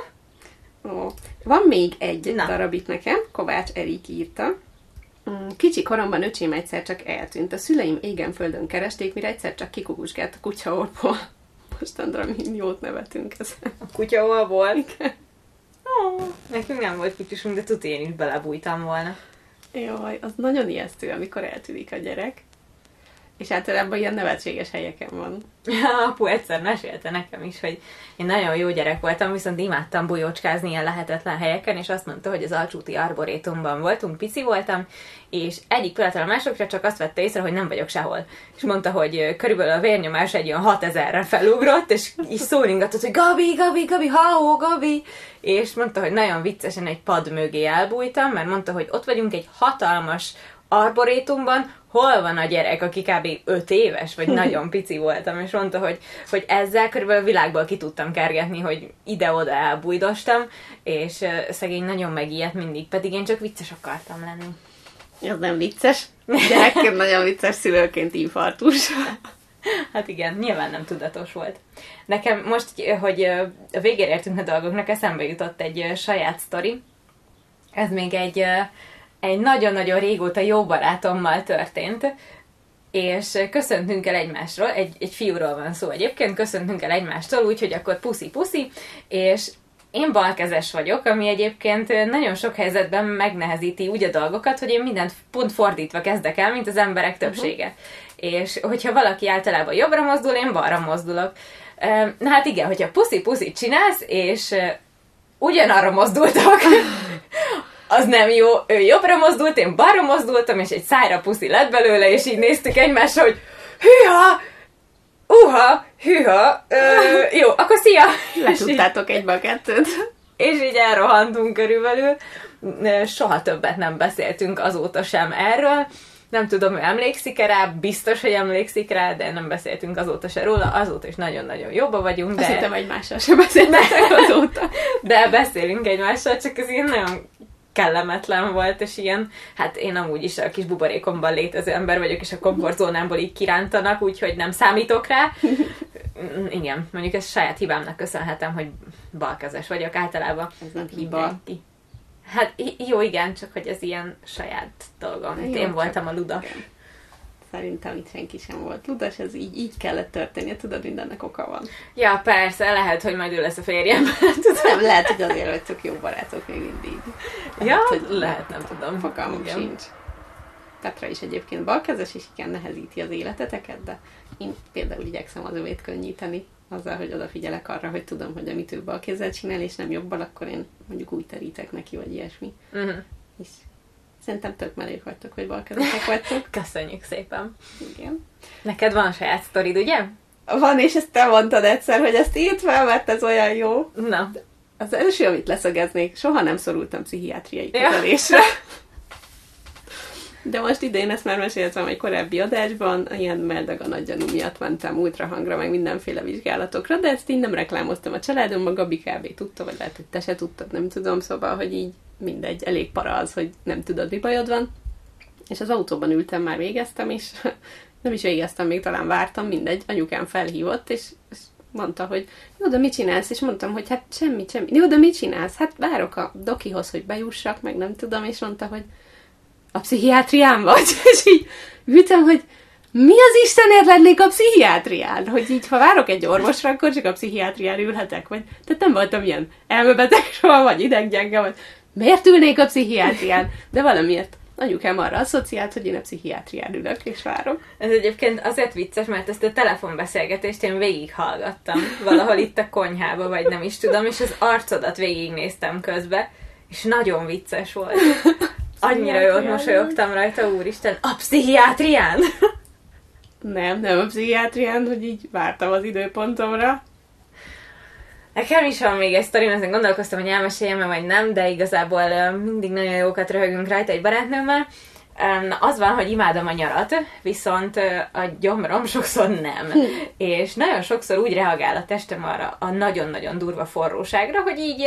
A: Van még egy darab itt nekem, Kovács Erik írta. Kicsi koromban öcsém egyszer csak eltűnt. A szüleim égen földön keresték, mire egyszer csak kikukusgált a kutyaorból. Mostanra mi jót nevetünk ezen.
B: A kutyaorból? Igen. Nekünk nem volt kutyusunk, de tuti én is belebújtam volna.
A: Jaj, az nagyon ijesztő, amikor eltűnik a gyerek. És általában ilyen nevetséges helyeken van.
B: Apu egyszer mesélte nekem is, hogy én nagyon jó gyerek voltam, viszont imádtam bujócskázni ilyen lehetetlen helyeken, és azt mondta, hogy az Alcsúti Arborétumban voltunk, pici voltam, és egyik pillanatról a másokra csak azt vette észre, hogy nem vagyok sehol. És mondta, hogy körülbelül a vérnyomás egy olyan 6000-re felugrott, és így szólingatott, hogy Gabi, Gabi, Gabi, ha, Gabi! És mondta, hogy nagyon viccesen egy pad mögé elbújtam, mert mondta, hogy ott vagyunk egy hatalmas arborétumban, hol van a gyerek, aki kb. 5 éves, vagy nagyon pici voltam, és mondta, hogy ezzel körülbelül a világból ki tudtam kergetni, hogy ide-oda elbújdostam, és szegény nagyon megijedt mindig, pedig én csak vicces akartam lenni.
A: Ez nem vicces. Gyerekként nagyon vicces, szülőként infarktus.
B: Hát igen, nyilván nem tudatos volt. Nekem most, hogy a végére értünk a dolgoknak, eszembe jutott egy saját sztori. Ez még egy nagyon-nagyon régóta jó barátommal történt, és köszöntünk el egymásról, egy fiúról van szó egyébként, köszöntünk el egymástól, úgyhogy akkor puszi-puszi, és én balkezes vagyok, ami egyébként nagyon sok helyzetben megnehezíti úgy a dolgokat, hogy én mindent pont fordítva kezdek el, mint az emberek többsége. És hogyha valaki általában jobbra mozdul, én balra mozdulok. Hát igen, hogyha puszi-puszit csinálsz, és ugyanarra mozdultak, az nem jó, ő jobbra mozdult, én balra mozdultam, és egy szájra puszi lett belőle, és így néztük egymásra, hogy hűha, hűha, jó, akkor szia!
A: Letudtátok egybe a kettőt.
B: És így elrohantunk körülbelül. Soha többet nem beszéltünk azóta sem erről. Nem tudom, hogy emlékszik-e rá, biztos, hogy emlékszik rá, de nem beszéltünk azóta se róla, azóta is nagyon-nagyon jobban vagyunk.
A: Azt hittem, egymással sem beszéltek azóta.
B: De beszélünk egymással, csak ez ilyen nagyon kellemetlen volt, és ilyen, hát én amúgy is a kis buborékomban létező ember vagyok, és a komfortzónámból így kirántanak, úgyhogy nem számítok rá. Igen, mondjuk ezt saját hibámnak köszönhetem, hogy balkezes vagyok általában.
A: Ez nem hiba.
B: Hát jó, igen, csak hogy ez ilyen saját dolgom. Jó, én voltam a ludas. Igen.
A: Szerintem itt senki sem volt ludas, ez így kellett történnie, tudod, mindennek oka van.
B: Ja, persze, lehet, hogy majd ő lesz a férjem.
A: Nem, lehet, hogy azért vagytok jó barátok még mindig.
B: Lehet, hogy lehet, nem tudom.
A: Fogalmam sincs. Petra is egyébként balkezes, és igen, nehezíti az életeteket, de én például igyekszem az övét könnyíteni, azzal, hogy odafigyelek arra, hogy tudom, hogy amit ő balkézzel csinál, és nem jobbal, akkor én mondjuk úgy terítek neki, vagy ilyesmi. És szerintem tök merék vagytok, hogy balkezesek vagytok.
B: Köszönjük szépen.
A: Igen.
B: Neked van saját sztorid, ugye?
A: Van, és ezt te mondtad egyszer, hogy ezt írt fel, mert ez olyan jó.
B: Na.
A: Az első, amit leszögeznék, soha nem szorultam pszichiátriai kezelésre. De most idén ezt már meséltem egy korábbi adásban, ilyen meldag a nagy gyanú miatt mentem ultrahangra, meg mindenféle vizsgálatokra, de ezt így nem reklámoztam a családomban, Gabi kb. Tudta, vagy lehet, hogy te se tudtad, nem tudom, szóval, hogy így mindegy, elég para az, hogy nem tudod, mi bajod van. És az autóban ültem, már végeztem, és nem is végeztem, még talán vártam, mindegy, anyukám felhívott, és mondta, hogy jó, de mit csinálsz? És mondtam, hogy hát semmi. Jó, de mit csinálsz? Hát várok a dokihoz, hogy bejussak, meg nem tudom, és mondta, hogy a pszichiátrián vagy? És így ültem, hogy mi az Istenért lennék a pszichiátrián? Hogy így, ha várok egy orvosra, akkor csak a pszichiátrián ülhetek, vagy tehát nem voltam ilyen elmebeteg soha, vagy ideggyenge, vagy miért ülnék a pszichiátrián? De valamiért anyukám arra asszociált, hogy én a pszichiátrián ülök, és várok.
B: Ez egyébként azért vicces, mert ezt a telefonbeszélgetést én végighallgattam valahol itt a konyhába, vagy nem is tudom, és az arcodat végignéztem közbe, és nagyon vicces volt. Annyira jót mosolyogtam rajta, úristen, a pszichiátrián?
A: Nem a pszichiátrián, hogy így vártam az időpontomra.
B: Nekem is van még egy sztorim, ezen gondolkoztam, hogy elmeséljem-e vagy nem, de igazából mindig nagyon jókat röhögünk rajta egy barátnőmmel. Az van, hogy imádom a nyarat, viszont a gyomrom sokszor nem. És nagyon sokszor úgy reagál a testem arra a nagyon-nagyon durva forróságra, hogy így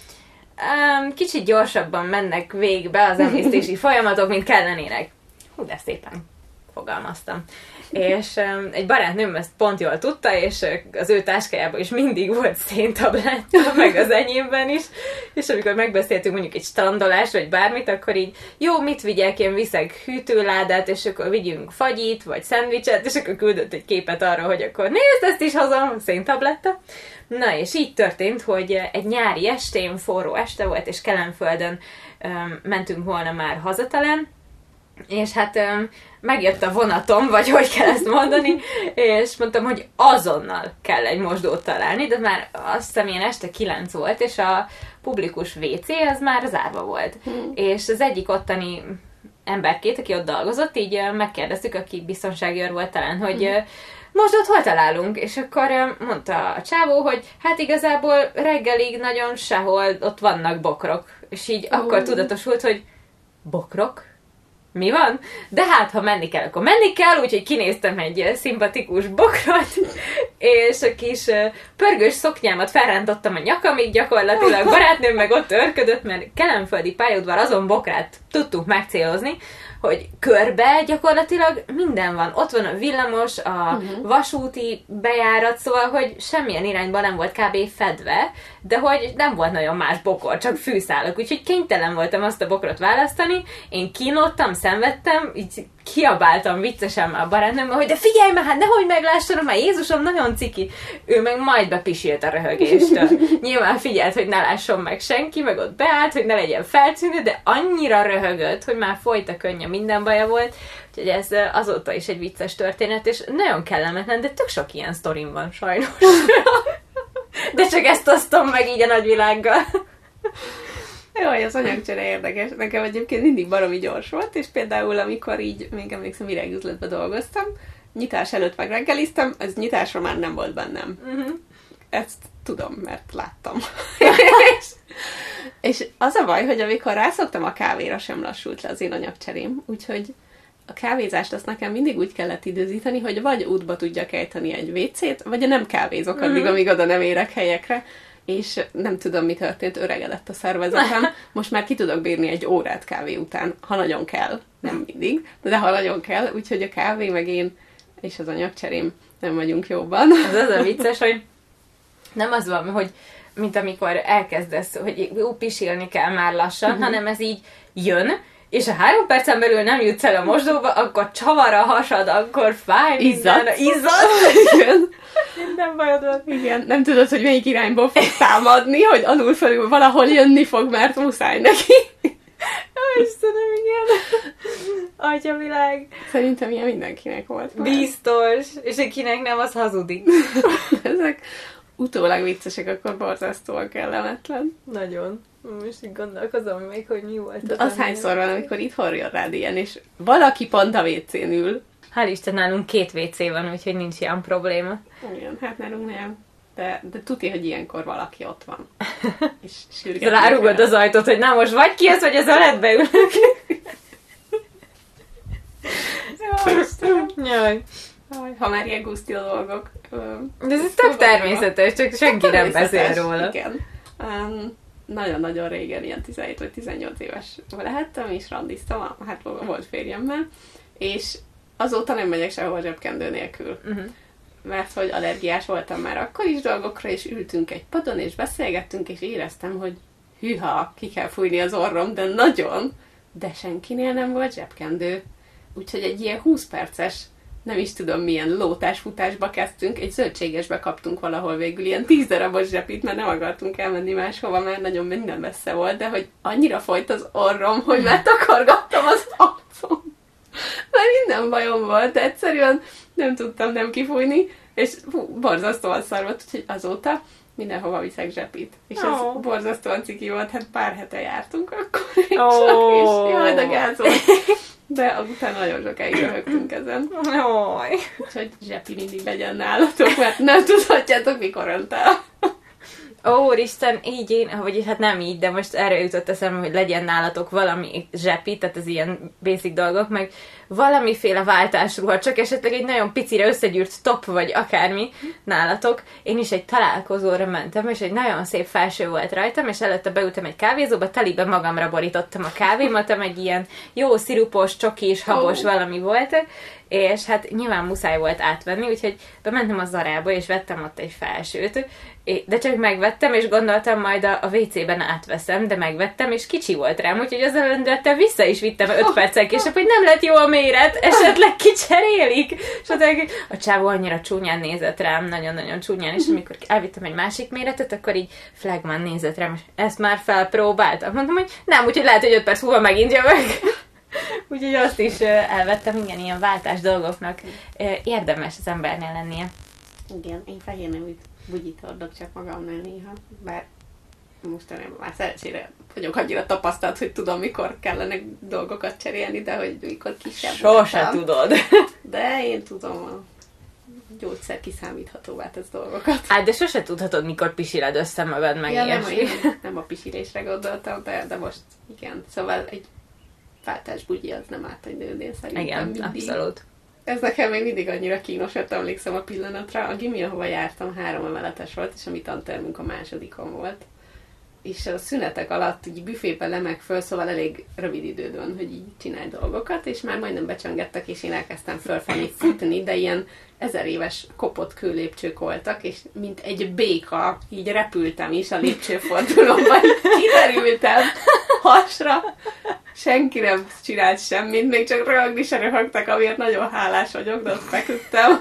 B: kicsit gyorsabban mennek végbe az emésztési folyamatok, mint kellenének. Hú, de szépen fogalmaztam. És egy barátnőm ezt pont jól tudta, és az ő táskájában is mindig volt széntabletta, meg az enyémben is, és amikor megbeszéltünk mondjuk egy strandolás, vagy bármit, akkor így, jó, mit vigyek, én viszek hűtőládát, és akkor vigyünk fagyit, vagy szendvicset, és akkor küldött egy képet arra, hogy akkor nézd, ezt is hozom, széntabletta. Na, és így történt, hogy egy nyári estén, forró este volt, és Kelenföldön mentünk volna már hazatalán, És hát megjött a vonatom, vagy hogy kell ezt mondani, és mondtam, hogy azonnal kell egy mosdót találni, de már azt hiszem ilyen este 9 volt, és a publikus WC az már zárva volt. És az egyik ottani emberkét, aki ott dolgozott, így megkérdeztük, aki biztonsági őr volt talán, hogy most ott hol találunk? És akkor mondta a csávó, hogy hát igazából reggelig nagyon sehol ott vannak bokrok. És így akkor tudatosult, hogy bokrok? Mi van? De hát, ha menni kell, akkor menni kell, úgyhogy kinéztem egy szimpatikus bokrot, és a kis pörgős szoknyámat felrántottam a nyakamig, gyakorlatilag barátnőm meg ott örködött, mert kelenföldi pályaudvar azon bokrát tudtuk megcélozni, hogy körbe gyakorlatilag minden van. Ott van a villamos, a vasúti bejárat, szóval, hogy semmilyen irányban nem volt kb. Fedve, de hogy nem volt nagyon más bokor, csak fűszálak. Úgyhogy kénytelen voltam azt a bokrot választani. Én kínlottam, szenvedtem, így kiabáltam viccesen a barátnőmmel, hogy de figyelj már, hát nehogy meglássanak, már Jézusom, nagyon ciki. Ő meg majd bepisilt a röhögéstől. Nyilván figyelt, hogy ne lásson meg senki, meg ott beállt, hogy ne legyen feltűnő, de annyira röhögött, hogy már folyt a könnye, minden baja volt. Úgyhogy ez azóta is egy vicces történet, és nagyon kellemetlen, de tök sok ilyen sztorim van sajnos. De csak ezt osztom meg így a nagyvilággal.
A: Jaj, az anyagcsere érdekes. Nekem egyébként mindig baromi gyors volt, és például amikor így, még emlékszem, virágüzletben dolgoztam, nyitás előtt meg reggeliztem, ez nyitásra már nem volt bennem. Ezt tudom, mert láttam. és az a baj, hogy amikor rászoktam a kávéra, sem lassult le az én anyagcserém, úgyhogy a kávézást azt nekem mindig úgy kellett időzíteni, hogy vagy útba tudjak ejteni egy WC-t, vagy nem kávézok addig, amíg oda nem érek helyekre, és nem tudom, mi történt, öregedett a szervezetem. Most már ki tudok bírni egy órát kávé után, ha nagyon kell, nem mindig, de ha nagyon kell, úgyhogy a kávé meg én és az anyagcserém nem vagyunk jóban.
B: Az a vicces, hogy nem az van, hogy mint amikor elkezdesz, hogy pisilni kell már lassan, hanem ez így jön, és a 3 percen belül nem jutsz el a mosdóba, akkor csavar a hasad, akkor fáj minden. Izzad.
A: Igen.
B: Minden bajod van.
A: Igen, nem tudod, hogy melyik irányból fog támadni, hogy alul felül valahol jönni fog, mert muszáj neki.
B: Istenem, igen. Atyavilág.
A: Szerintem ilyen mindenkinek volt.
B: Biztos. És akinek nem, az hazudik.
A: Ezek utólag viccesek, akkor borzasztóan kellemetlen.
B: Nagyon. Most így gondolkozom még, hogy mi volt.
A: De az hányszor van, amikor itthon jön rád ilyen, és valaki pont a WC-n ül.
B: Hál' Isten, nálunk 2 WC van, úgyhogy nincs ilyen probléma.
A: Igen, hát nálunk nem. De tudja, hogy ilyenkor valaki ott van. És sürgetni
B: rárugod az ajtót, hogy na most vagy ki az, vagy az öletbe ülök. Jaj.
A: Ha már ilyen guszti a dolgok.
B: De ez tök természetes, csak senki nem beszél róla.
A: Igen. Nagyon-nagyon régen, ilyen 17 vagy 18 éves lehettem, és randiztam, hát volt férjemmel, és azóta nem megyek sehol zsebkendő nélkül. Mert hogy allergiás voltam már akkor is dolgokra, és ültünk egy padon, és beszélgettünk, és éreztem, hogy hűha, ki kell fújni az orrom, de nagyon, de senkinél nem volt zsebkendő. Úgyhogy egy ilyen 20 perces, nem is tudom milyen lótásfutásba kezdtünk, egy zöldségesbe kaptunk valahol végül ilyen 10 darabos zsepit, mert nem akartunk elmenni máshova, mert nagyon minden messze volt, de hogy annyira folyt az orrom, hogy már takargattam az arcom. Már minden bajom volt, de egyszerűen nem tudtam nem kifújni, és borzasztóan szar volt, úgyhogy azóta mindenhova viszek zsepit. És ez borzasztóan ciki volt, hát pár hete jártunk akkor, és jaj, de gáz volt. De utána nagyon sokáig röhögtünk ezen. Úgyhogy zsepi mindig legyen nálatok, mert nem tudhatjátok, mikor önt el.
B: Úristen, így én, vagy hát nem így, de most erre jutott eszembe, hogy legyen nálatok valami zsepi, tehát az ilyen basic dolgok, meg valamiféle váltásruha, csak esetleg egy nagyon picire összegyűrt top, vagy akármi nálatok. Én is egy találkozóra mentem, és egy nagyon szép felső volt rajtam, és előtte beültem egy kávézóba, telibe magamra borítottam a kávémat, egy ilyen jó szirupos, csokis, habos valami volt, és hát nyilván muszáj volt átvenni, úgyhogy bementem a Zarába, és vettem ott egy felsőt, de csak megvettem, és gondoltam, majd a WC-ben átveszem, de megvettem, és kicsi volt rám, úgyhogy az előndülettel vissza is vittem 5 perccel később, hogy nem lett jó a méret, esetleg kicserélik. És a csávó annyira csúnyán nézett rám, nagyon-nagyon csúnyán, és amikor elvittem egy másik méretet, akkor így flagman nézett rám, és ezt már felpróbáltam. Mondtam, hogy nem, úgyhogy lehet, hogy 5 perc múlva megint jövök. Úgyhogy azt is elvettem, igen, ilyen váltás dolgoknak érdemes az embernél lennie.
A: Igen, én fehér nevű bugyit hordok csak magamnál néha, bár mostanában már szerencsére vagyok annyira tapasztalt, hogy tudom, mikor kellene dolgokat cserélni, de hogy mikor kisebb
B: Sose
A: voltam.
B: tudod.
A: De én tudom, a gyógyszer kiszámíthatóvá tesz dolgokat.
B: Hát, de sose tudhatod, mikor pisiled össze magad, meg
A: Ja,
B: ilyesmi.
A: nem a pisilésre gondoltam, de most igen. Szóval egy váltás bugyi az nem árt egy nődén szerintem
B: Igen,
A: mindig.
B: abszolút.
A: Ez nekem még mindig annyira kínos, hogy emlékszem a pillanatra. A gimi, ahova jártam, 3 emeletes volt, és a mi tantermünk a másodikon volt. És a szünetek alatt így büfébe lemek föl, szóval elég rövid időd van, hogy így csinálj dolgokat, és már majdnem becsöngettek, és én elkezdtem fölfelé futni, de ilyen 1000 éves kopott kőlépcsők voltak, és mint egy béka, így repültem is a lépcsőfordulóban, kiderültem hasra, senki nem csinált semmit, még csak röhögni se röhögtek, amiért nagyon hálás vagyok, de ott feküdtem.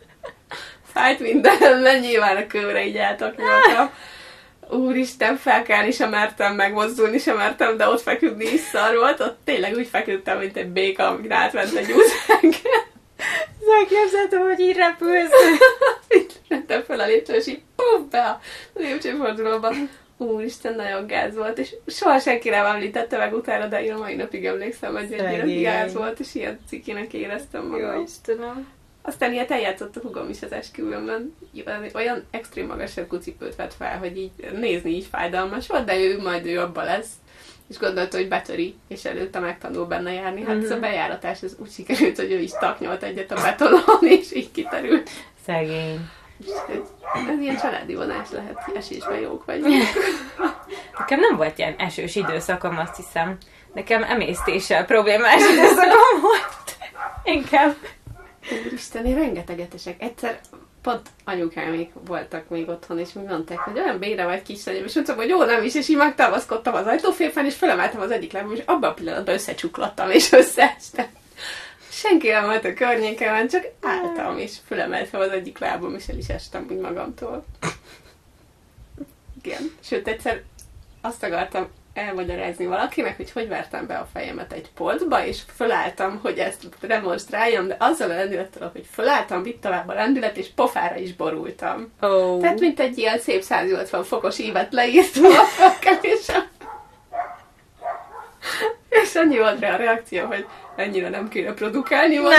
A: Fájt minden, nyilván a kőre így eltaknyoltam. Úristen, felkelni sem mertem, megmozdulni sem mertem, de ott feküdni is szar volt, ott tényleg úgy feküdtem, mint egy béka, amíg átment egy útrengen.
B: Elképzeltem, hogy így repülsz.
A: Itt mentem fel a lépcső, és így puff, be a lépcsőfordulóba. Úristen, nagyon gáz volt, és soha senki nem említette meg utána, de én a mai napig emlékszem, hogy ennyire gáz volt, és ilyen cikinek éreztem magam.
B: Jó Istenem.
A: Aztán ilyet eljátszott a hugom is az esküvőmön. Olyan extrém magas sarkucipőt vett fel, hogy így nézni így fájdalmas volt, de ő abba lesz. És gondolta, hogy betöri, és előtte megtanul benne járni. Hát ez a bejáratás ez úgy sikerült, hogy ő is taknyolt egyet a betonon, és így kiterült.
B: Szegény.
A: Ez ilyen családi vonás lehet, esésben jók vagyunk.
B: Nekem nem volt ilyen esős időszakom, azt hiszem. Nekem emésztéssel problémás időszakom volt. Inkább.
A: Úristen, én rengeteget esek. Egyszer pont anyukámék voltak még otthon, és még mondták, hogy olyan bére vagy kislányom, és mondtam, hogy jó, nem is, és így megtámaszkodtam az ajtófélfen, és felemeltem az egyik lábam, és abban a pillanatban összecsuklattam, és összeestem. Senki nem volt a környékemen, csak álltam, és felemeltem az egyik lábam, és el is estem úgy magamtól. Igen. Sőt, egyszer azt akartam elmagyarázni valakinek, hogy vertem be a fejemet egy polcba, és fölálltam, hogy ezt demonstráljam, de azzal a lendülettel, hogy fölálltam, vitt tovább a lendület, és pofára is borultam.
B: Oh.
A: Tehát, mint egy ilyen szép 180 fokos ívet leírtam a felkelésem. És annyi volt rá a reakció, hogy ennyire nem kéne produkálni magam.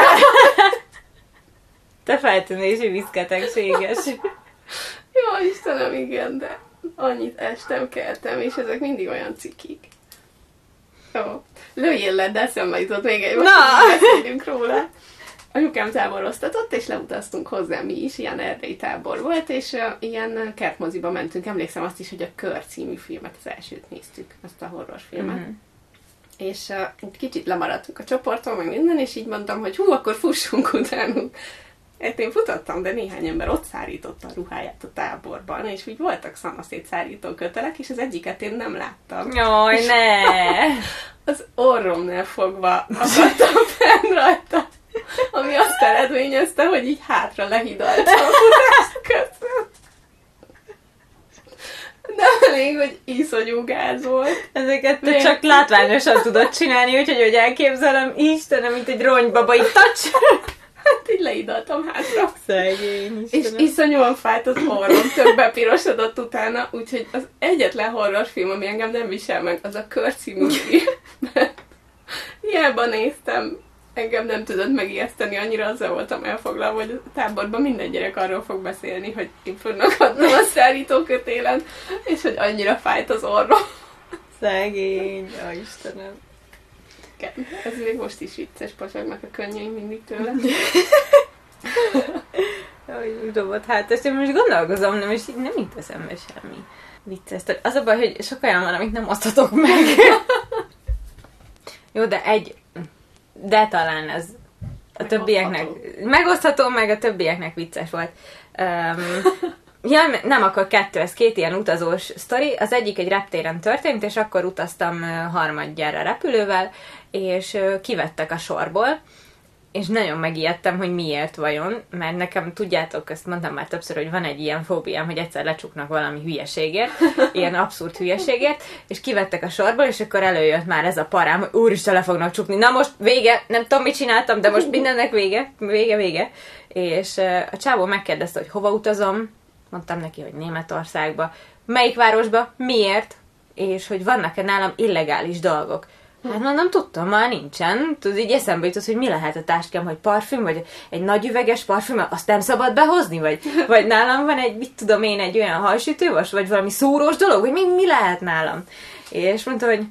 B: Te feltűnési viszketegséges.
A: Jó, Istenem, igen, de annyit estem, keltem, és ezek mindig olyan cikik. Jó. Lőjél le, de eszembe jutott még egy most, beszélünk róla. Anyukám táboroztatott, és leutaztunk hozzá mi is, ilyen erdei tábor volt, és ilyen kertmoziba mentünk. Emlékszem azt is, hogy a Kör című filmet, az elsőt néztük, azt a horrorfilmet. Mm-hmm. És kicsit lemaradtunk a csoporttól, meg minden, és így mondtam, hogy akkor fussunk utánunk. Hát én futottam, de néhány ember ott szárította a ruháját a táborban, és úgy voltak szanaszét szárító kötelek, és az egyiket én nem láttam.
B: Jaj, ne!
A: Az orromnál fogva akadtam fenn rajta, ami azt eredményezte, hogy így hátra lehidaltam a futást közben. Nem elég, hogy iszonyú gáz volt.
B: Ezeket te csak látványosan tudod csinálni, úgyhogy hogy elképzelem, Istenem, mint egy ronybaba, így tacs!
A: Hát így leidaltam hátra.
B: Szegény,
A: és iszonyúan fájt az orrom, tök bepirosodott utána, úgyhogy az egyetlen horrorfilm, ami engem nem visel meg, az a Kör című film. Hiába néztem, engem nem tudott megijeszteni, annyira azzal voltam elfoglalva, hogy a táborban minden gyerek arról fog beszélni, hogy én fönnakadtam a szárítókötélen, és hogy annyira fájt az orrom.
B: Szegény, ó Istenem.
A: Ez még most is vicces, pasagnak a könnyeim mindig tőle.
B: Úgy dobott hát, ezt én most gondolkozom, nem, és nem jut eszembe semmi vicces. Az a baj, hogy sok olyan van, amit nem osztatok meg. Jó, de talán ez a többieknek megosztható, meg a többieknek vicces volt. Ja, nem, akkor ez 2 ilyen utazós sztori. Az egyik egy reptéren történt, és akkor utaztam harmadjára repülővel, és kivettek a sorból, és nagyon megijedtem, hogy miért vajon, mert nekem, tudjátok, ezt mondtam már többször, hogy van egy ilyen fóbiám, hogy egyszer lecsuknak valami hülyeségért, ilyen abszurd hülyeségért, és kivettek a sorból, és akkor előjött már ez a parám, hogy úristen, le fognak csukni, na most vége, nem tudom, mit csináltam, de most mindennek vége. És a csávó megkérdezte, hogy hova utazom, mondtam neki, hogy Németországba, melyik városba, miért, és hogy vannak-e nálam illegális dolgok. Hát mondom, tudtam, már nincsen. Tudod, így eszembe jutott, hogy mi lehet a táskám, hogy parfüm, vagy egy nagy üveges parfüm, azt nem szabad behozni, vagy nálam van egy, mit tudom én, egy olyan hajsütővas, vagy valami szúrós dolog, hogy mi lehet nálam. És mondta, hogy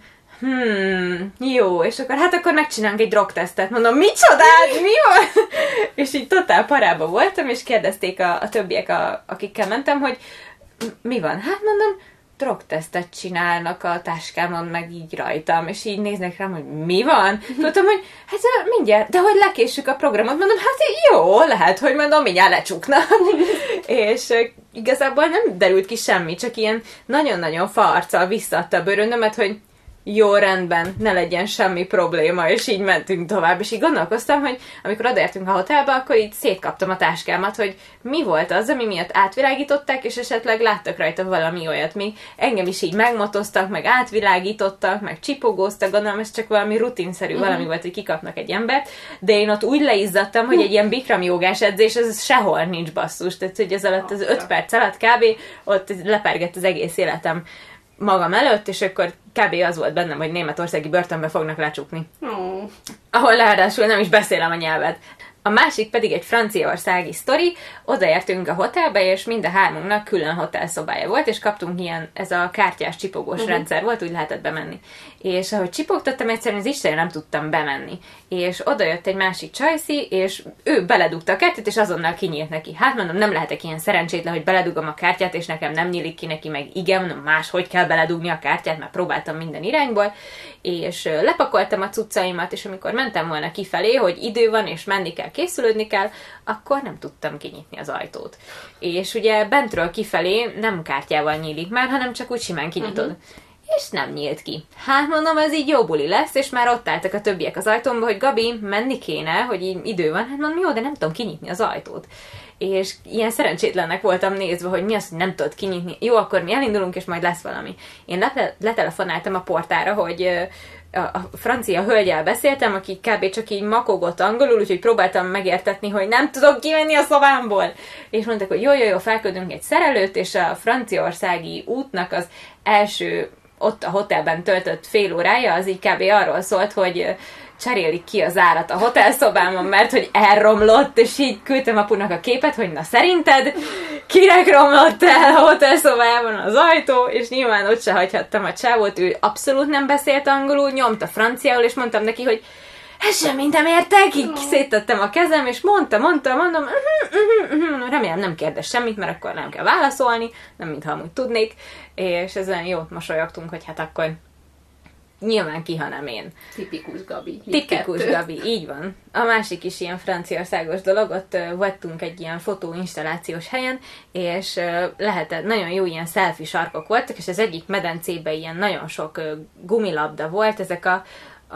B: jó, és akkor akkor megcsinálunk egy drogtesztet. Mondom, micsodát, mi van? És így totál parába voltam, és kérdezték a többiek, akikkel mentem, hogy mi van? Hát mondom, drogtesztet csinálnak a táskámon, meg így rajtam, és így néznek rám, hogy mi van? Tudtam, hogy hát mindjárt, de hogy lekéssük a programot, mondom, hát jó, lehet, hogy mondom, mindjárt lecsuknak. És igazából nem derült ki semmi, csak ilyen nagyon-nagyon farccal visszaadta a bőröndömet, hogy jó, rendben, ne legyen semmi probléma, és így mentünk tovább, és így gondolkoztam, hogy amikor odaértünk a hotelbe, akkor így szétkaptam a táskámat, hogy mi volt az, ami miatt átvilágították, és esetleg láttak rajta valami olyat, még engem is így megmotoztak, meg átvilágítottak, meg csipogóztak, gondolom, ez csak valami rutinszerű valami volt, hogy kikapnak egy embert, de én ott úgy leizzadtam, hogy egy ilyen bikram jogás edzés, ez sehol nincs basszus, tehát hogy ez alatt az 5 perc alatt kb. Ott lepergett az egész életem magam előtt, és akkor kb. Az volt bennem, hogy németországi börtönbe fognak lecsukni. Ahol ráadásul nem is beszélem a nyelvet. A másik pedig egy franciaországi sztori, odaértünk a hotelbe, és mind a hármunknak külön hotelszobája volt, és kaptunk ilyen, ez a kártyás csipogós rendszer volt, úgy lehetett bemenni. És ahogy csipogtattam, egyszerűen az Istenre nem tudtam bemenni. És odajött egy másik csajszi, és ő beledugta a kártyát, és azonnal kinyílt neki. Hát mondom, nem lehetek ilyen szerencsétlen, hogy beledugom a kártyát, és nekem nem nyílik ki, neki meg igen, mondom, máshogy kell beledugni a kártyát, mert próbáltam minden irányból, és lepakoltam a cuccaimat, és amikor mentem volna kifelé, hogy idő van, és menni kell, készülődni kell, akkor nem tudtam kinyitni az ajtót. És ugye bentről kifelé nem kártyával nyílik már, hanem csak úgy simán kinyitod. És nem nyílt ki. Hát mondom, ez így jó buli lesz, és már ott álltak a többiek az ajtómba, hogy Gabi, menni kéne, hogy így idő van. Hát mondom, jó, de nem tudom kinyitni az ajtót. És ilyen szerencsétlennek voltam nézve, hogy mi az, hogy nem tudod kinyitni. Jó, akkor mi elindulunk, és majd lesz valami. Én letelefonáltam a portára, hogy a francia hölgyel beszéltem, aki kb. Csak így makogott angolul, úgyhogy próbáltam megértetni, hogy nem tudok kimenni a szobámból. És mondták, hogy jó, felküldünk egy szerelőt, és a franciaországi útnak az első ott a hotelben töltött fél órája, az így kb. Arról szólt, hogy cserélik ki az árat a hotelszobámon, mert hogy elromlott, és így küldtem apunak a képet, hogy na szerinted kinek romlott el a hotelszobában az ajtó, és nyilván ott se hagyhattam a csávót, ő abszolút nem beszélt angolul, nyomta franciául, és mondtam neki, hogy ez semmit nem értek, így széttettem a kezem, és mondom, remélem nem kérdez semmit, mert akkor nem kell válaszolni, nem mintha amúgy tudnék, és ezen jót mosolyogtunk, hogy hát akkor nyilván ki, ha nem én.
A: Tipikus Gabi.
B: Tipikus Gabi, így van. A másik is ilyen franciaországos dolog, ott voltunk egy ilyen fotóinstallációs helyen, és lehetett, nagyon jó ilyen selfie sarkok voltak, és az egyik medencében ilyen nagyon sok gumilabda volt, ezek a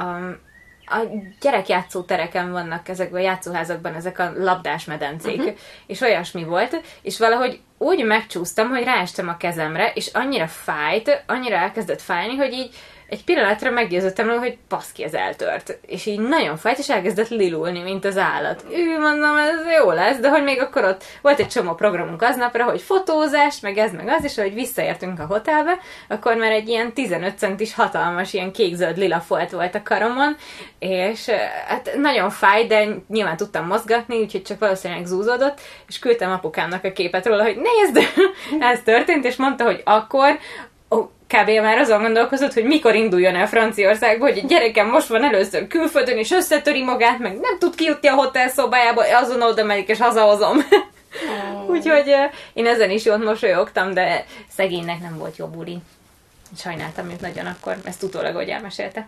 B: gyerekjátszótereken vannak ezekben a játszóházakban ezek a labdás medencék, és olyasmi volt, és valahogy úgy megcsúsztam, hogy ráestem a kezemre, és annyira fájt, annyira elkezdett fájni, hogy így egy pillanatra meggyőzöttem róla, hogy baszki, ez eltört. És így nagyon fájt, és elkezdett lilulni, mint az állat. Mondom, ez jó lesz, de hogy még akkor ott volt egy csomó programunk aznapra, hogy fotózás, meg ez, meg az, és ahogy visszaértünk a hotelbe, akkor már egy ilyen 15 centis hatalmas, ilyen kék-zöld lila folt volt a karomon, és hát nagyon fáj, de nyilván tudtam mozgatni, úgyhogy csak valószínűleg zúzódott, és küldtem apukámnak a képet róla, hogy nézd, ez történt, és mondta, hogy akkor kb. Már azon gondolkozott, hogy mikor induljon el Franciaországba, hogy a gyerekem most van először külföldön, és összetöri magát, meg nem tud kijutni a hotelszobájába, azon oda megyek, és hazahozom. Úgyhogy én ezen is jót mosolyogtam, de szegénynek nem volt jó buli. Sajnáltam őt nagyon akkor, ezt utólag, hogy elmesélte.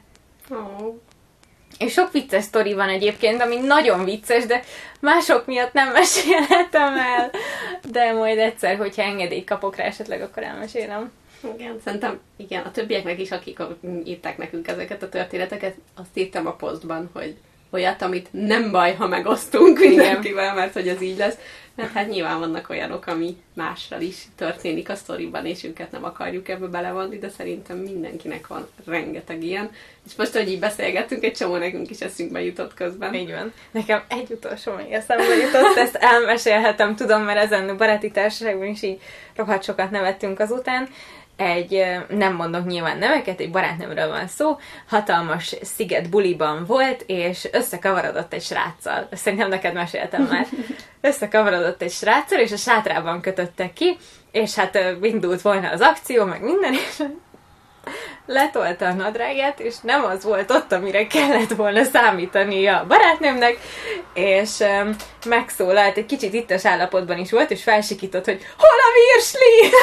B: És sok vicces sztori van egyébként, ami nagyon vicces, de mások miatt nem mesélhetem el. De majd egyszer, hogyha engedélyt kapok rá esetleg, akkor elmesélem.
A: Igen, szerintem igen, a többieknek is, akik írták nekünk ezeket a történeteket, azt írtam a posztban, hogy olyat, amit nem baj, ha megosztunk mindenkivel, mert hogy ez így lesz. Mert hát nyilván vannak olyanok, ami másra is történik a sztoriban, és őket nem akarjuk ebbe belevonni, de szerintem mindenkinek van rengeteg ilyen. És most, hogy így beszélgettünk, egy csomó nekünk is eszünkbe jutott közben.
B: Így van. Nekem egy utolsó még eszembe jutott, ezt elmesélhetem, tudom, mert ezen a baráti társaságban is így rohadt sokat nevettünk azután. Nem mondok nyilván neveket, egy barátnőmről van szó, hatalmas sziget buliban volt, és összekavarodott egy sráccal. Szerintem neked meséltem már. Összekavarodott egy sráccal, és a sátrában kötöttek ki, és hát indult volna az akció, meg minden, és letolta a nadrágját, és nem az volt ott, amire kellett volna számítani a barátnőmnek, és megszólalt, egy kicsit ittas állapotban is volt, és felsikított, hogy hol a virsli?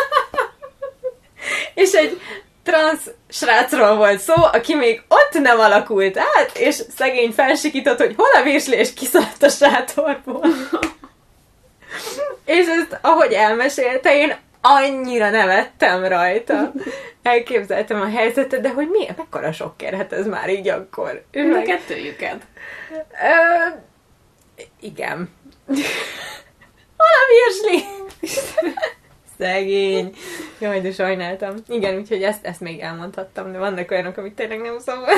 B: És egy transz srácról volt szó, aki még ott nem alakult át, és szegény felsikított, hogy hol a virsli, és kiszaladt a sátorból. És ezt, ahogy elmesélte, én annyira nevettem rajta. Elképzeltem a helyzetet, de hogy miért? Mekkora sokkérhet ez már így akkor?
A: A kettőjüket.
B: Igen. Hol a virsli? Szegény. Jaj, de sajnáltam. Igen, úgyhogy ezt még elmondhattam, de vannak olyanok, amit tényleg nem szabad.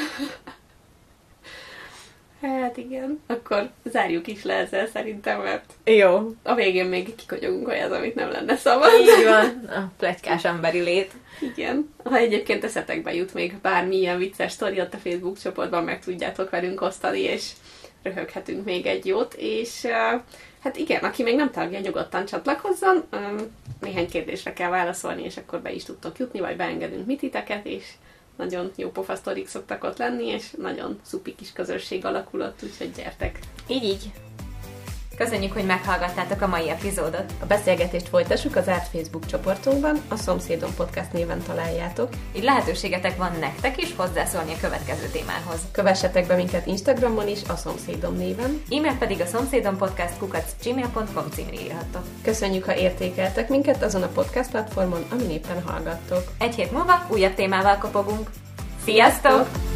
A: Hát igen. Akkor zárjuk is le ezzel szerintem, mert
B: jó.
A: A végén még kikogyogunk olyat, amit nem lenne szabad.
B: Így van. A pletykás emberi lét.
A: Igen. Ha egyébként eszetekbe jut még bármilyen vicces sztori, ott a Facebook csoportban meg tudjátok velünk osztani, és röhöghetünk még egy jót, és hát igen, aki még nem tagja, nyugodtan csatlakozzon, néhány kérdésre kell válaszolni, és akkor be is tudtok jutni, vagy beengedünk mi titeket, és nagyon jó pofa sztorik szoktak ott lenni, és nagyon szupi kis közösség alakulott, úgyhogy gyertek!
B: Így. Köszönjük, hogy meghallgattátok a mai epizódot.
A: A beszélgetést folytassuk az zárt Facebook csoportunkban, a Szomszédom Podcast néven találjátok.
B: Így lehetőségetek van nektek is hozzászólni a következő témához.
A: Kövessetek be minket Instagramon is, a Szomszédom néven.
B: E-mail pedig a szomszédompodcast@gmail.com címre írhattok.
A: Köszönjük, ha értékeltek minket azon a podcast platformon, amin éppen hallgattok.
B: Egy hét múlva újabb témával kopogunk. Sziasztok!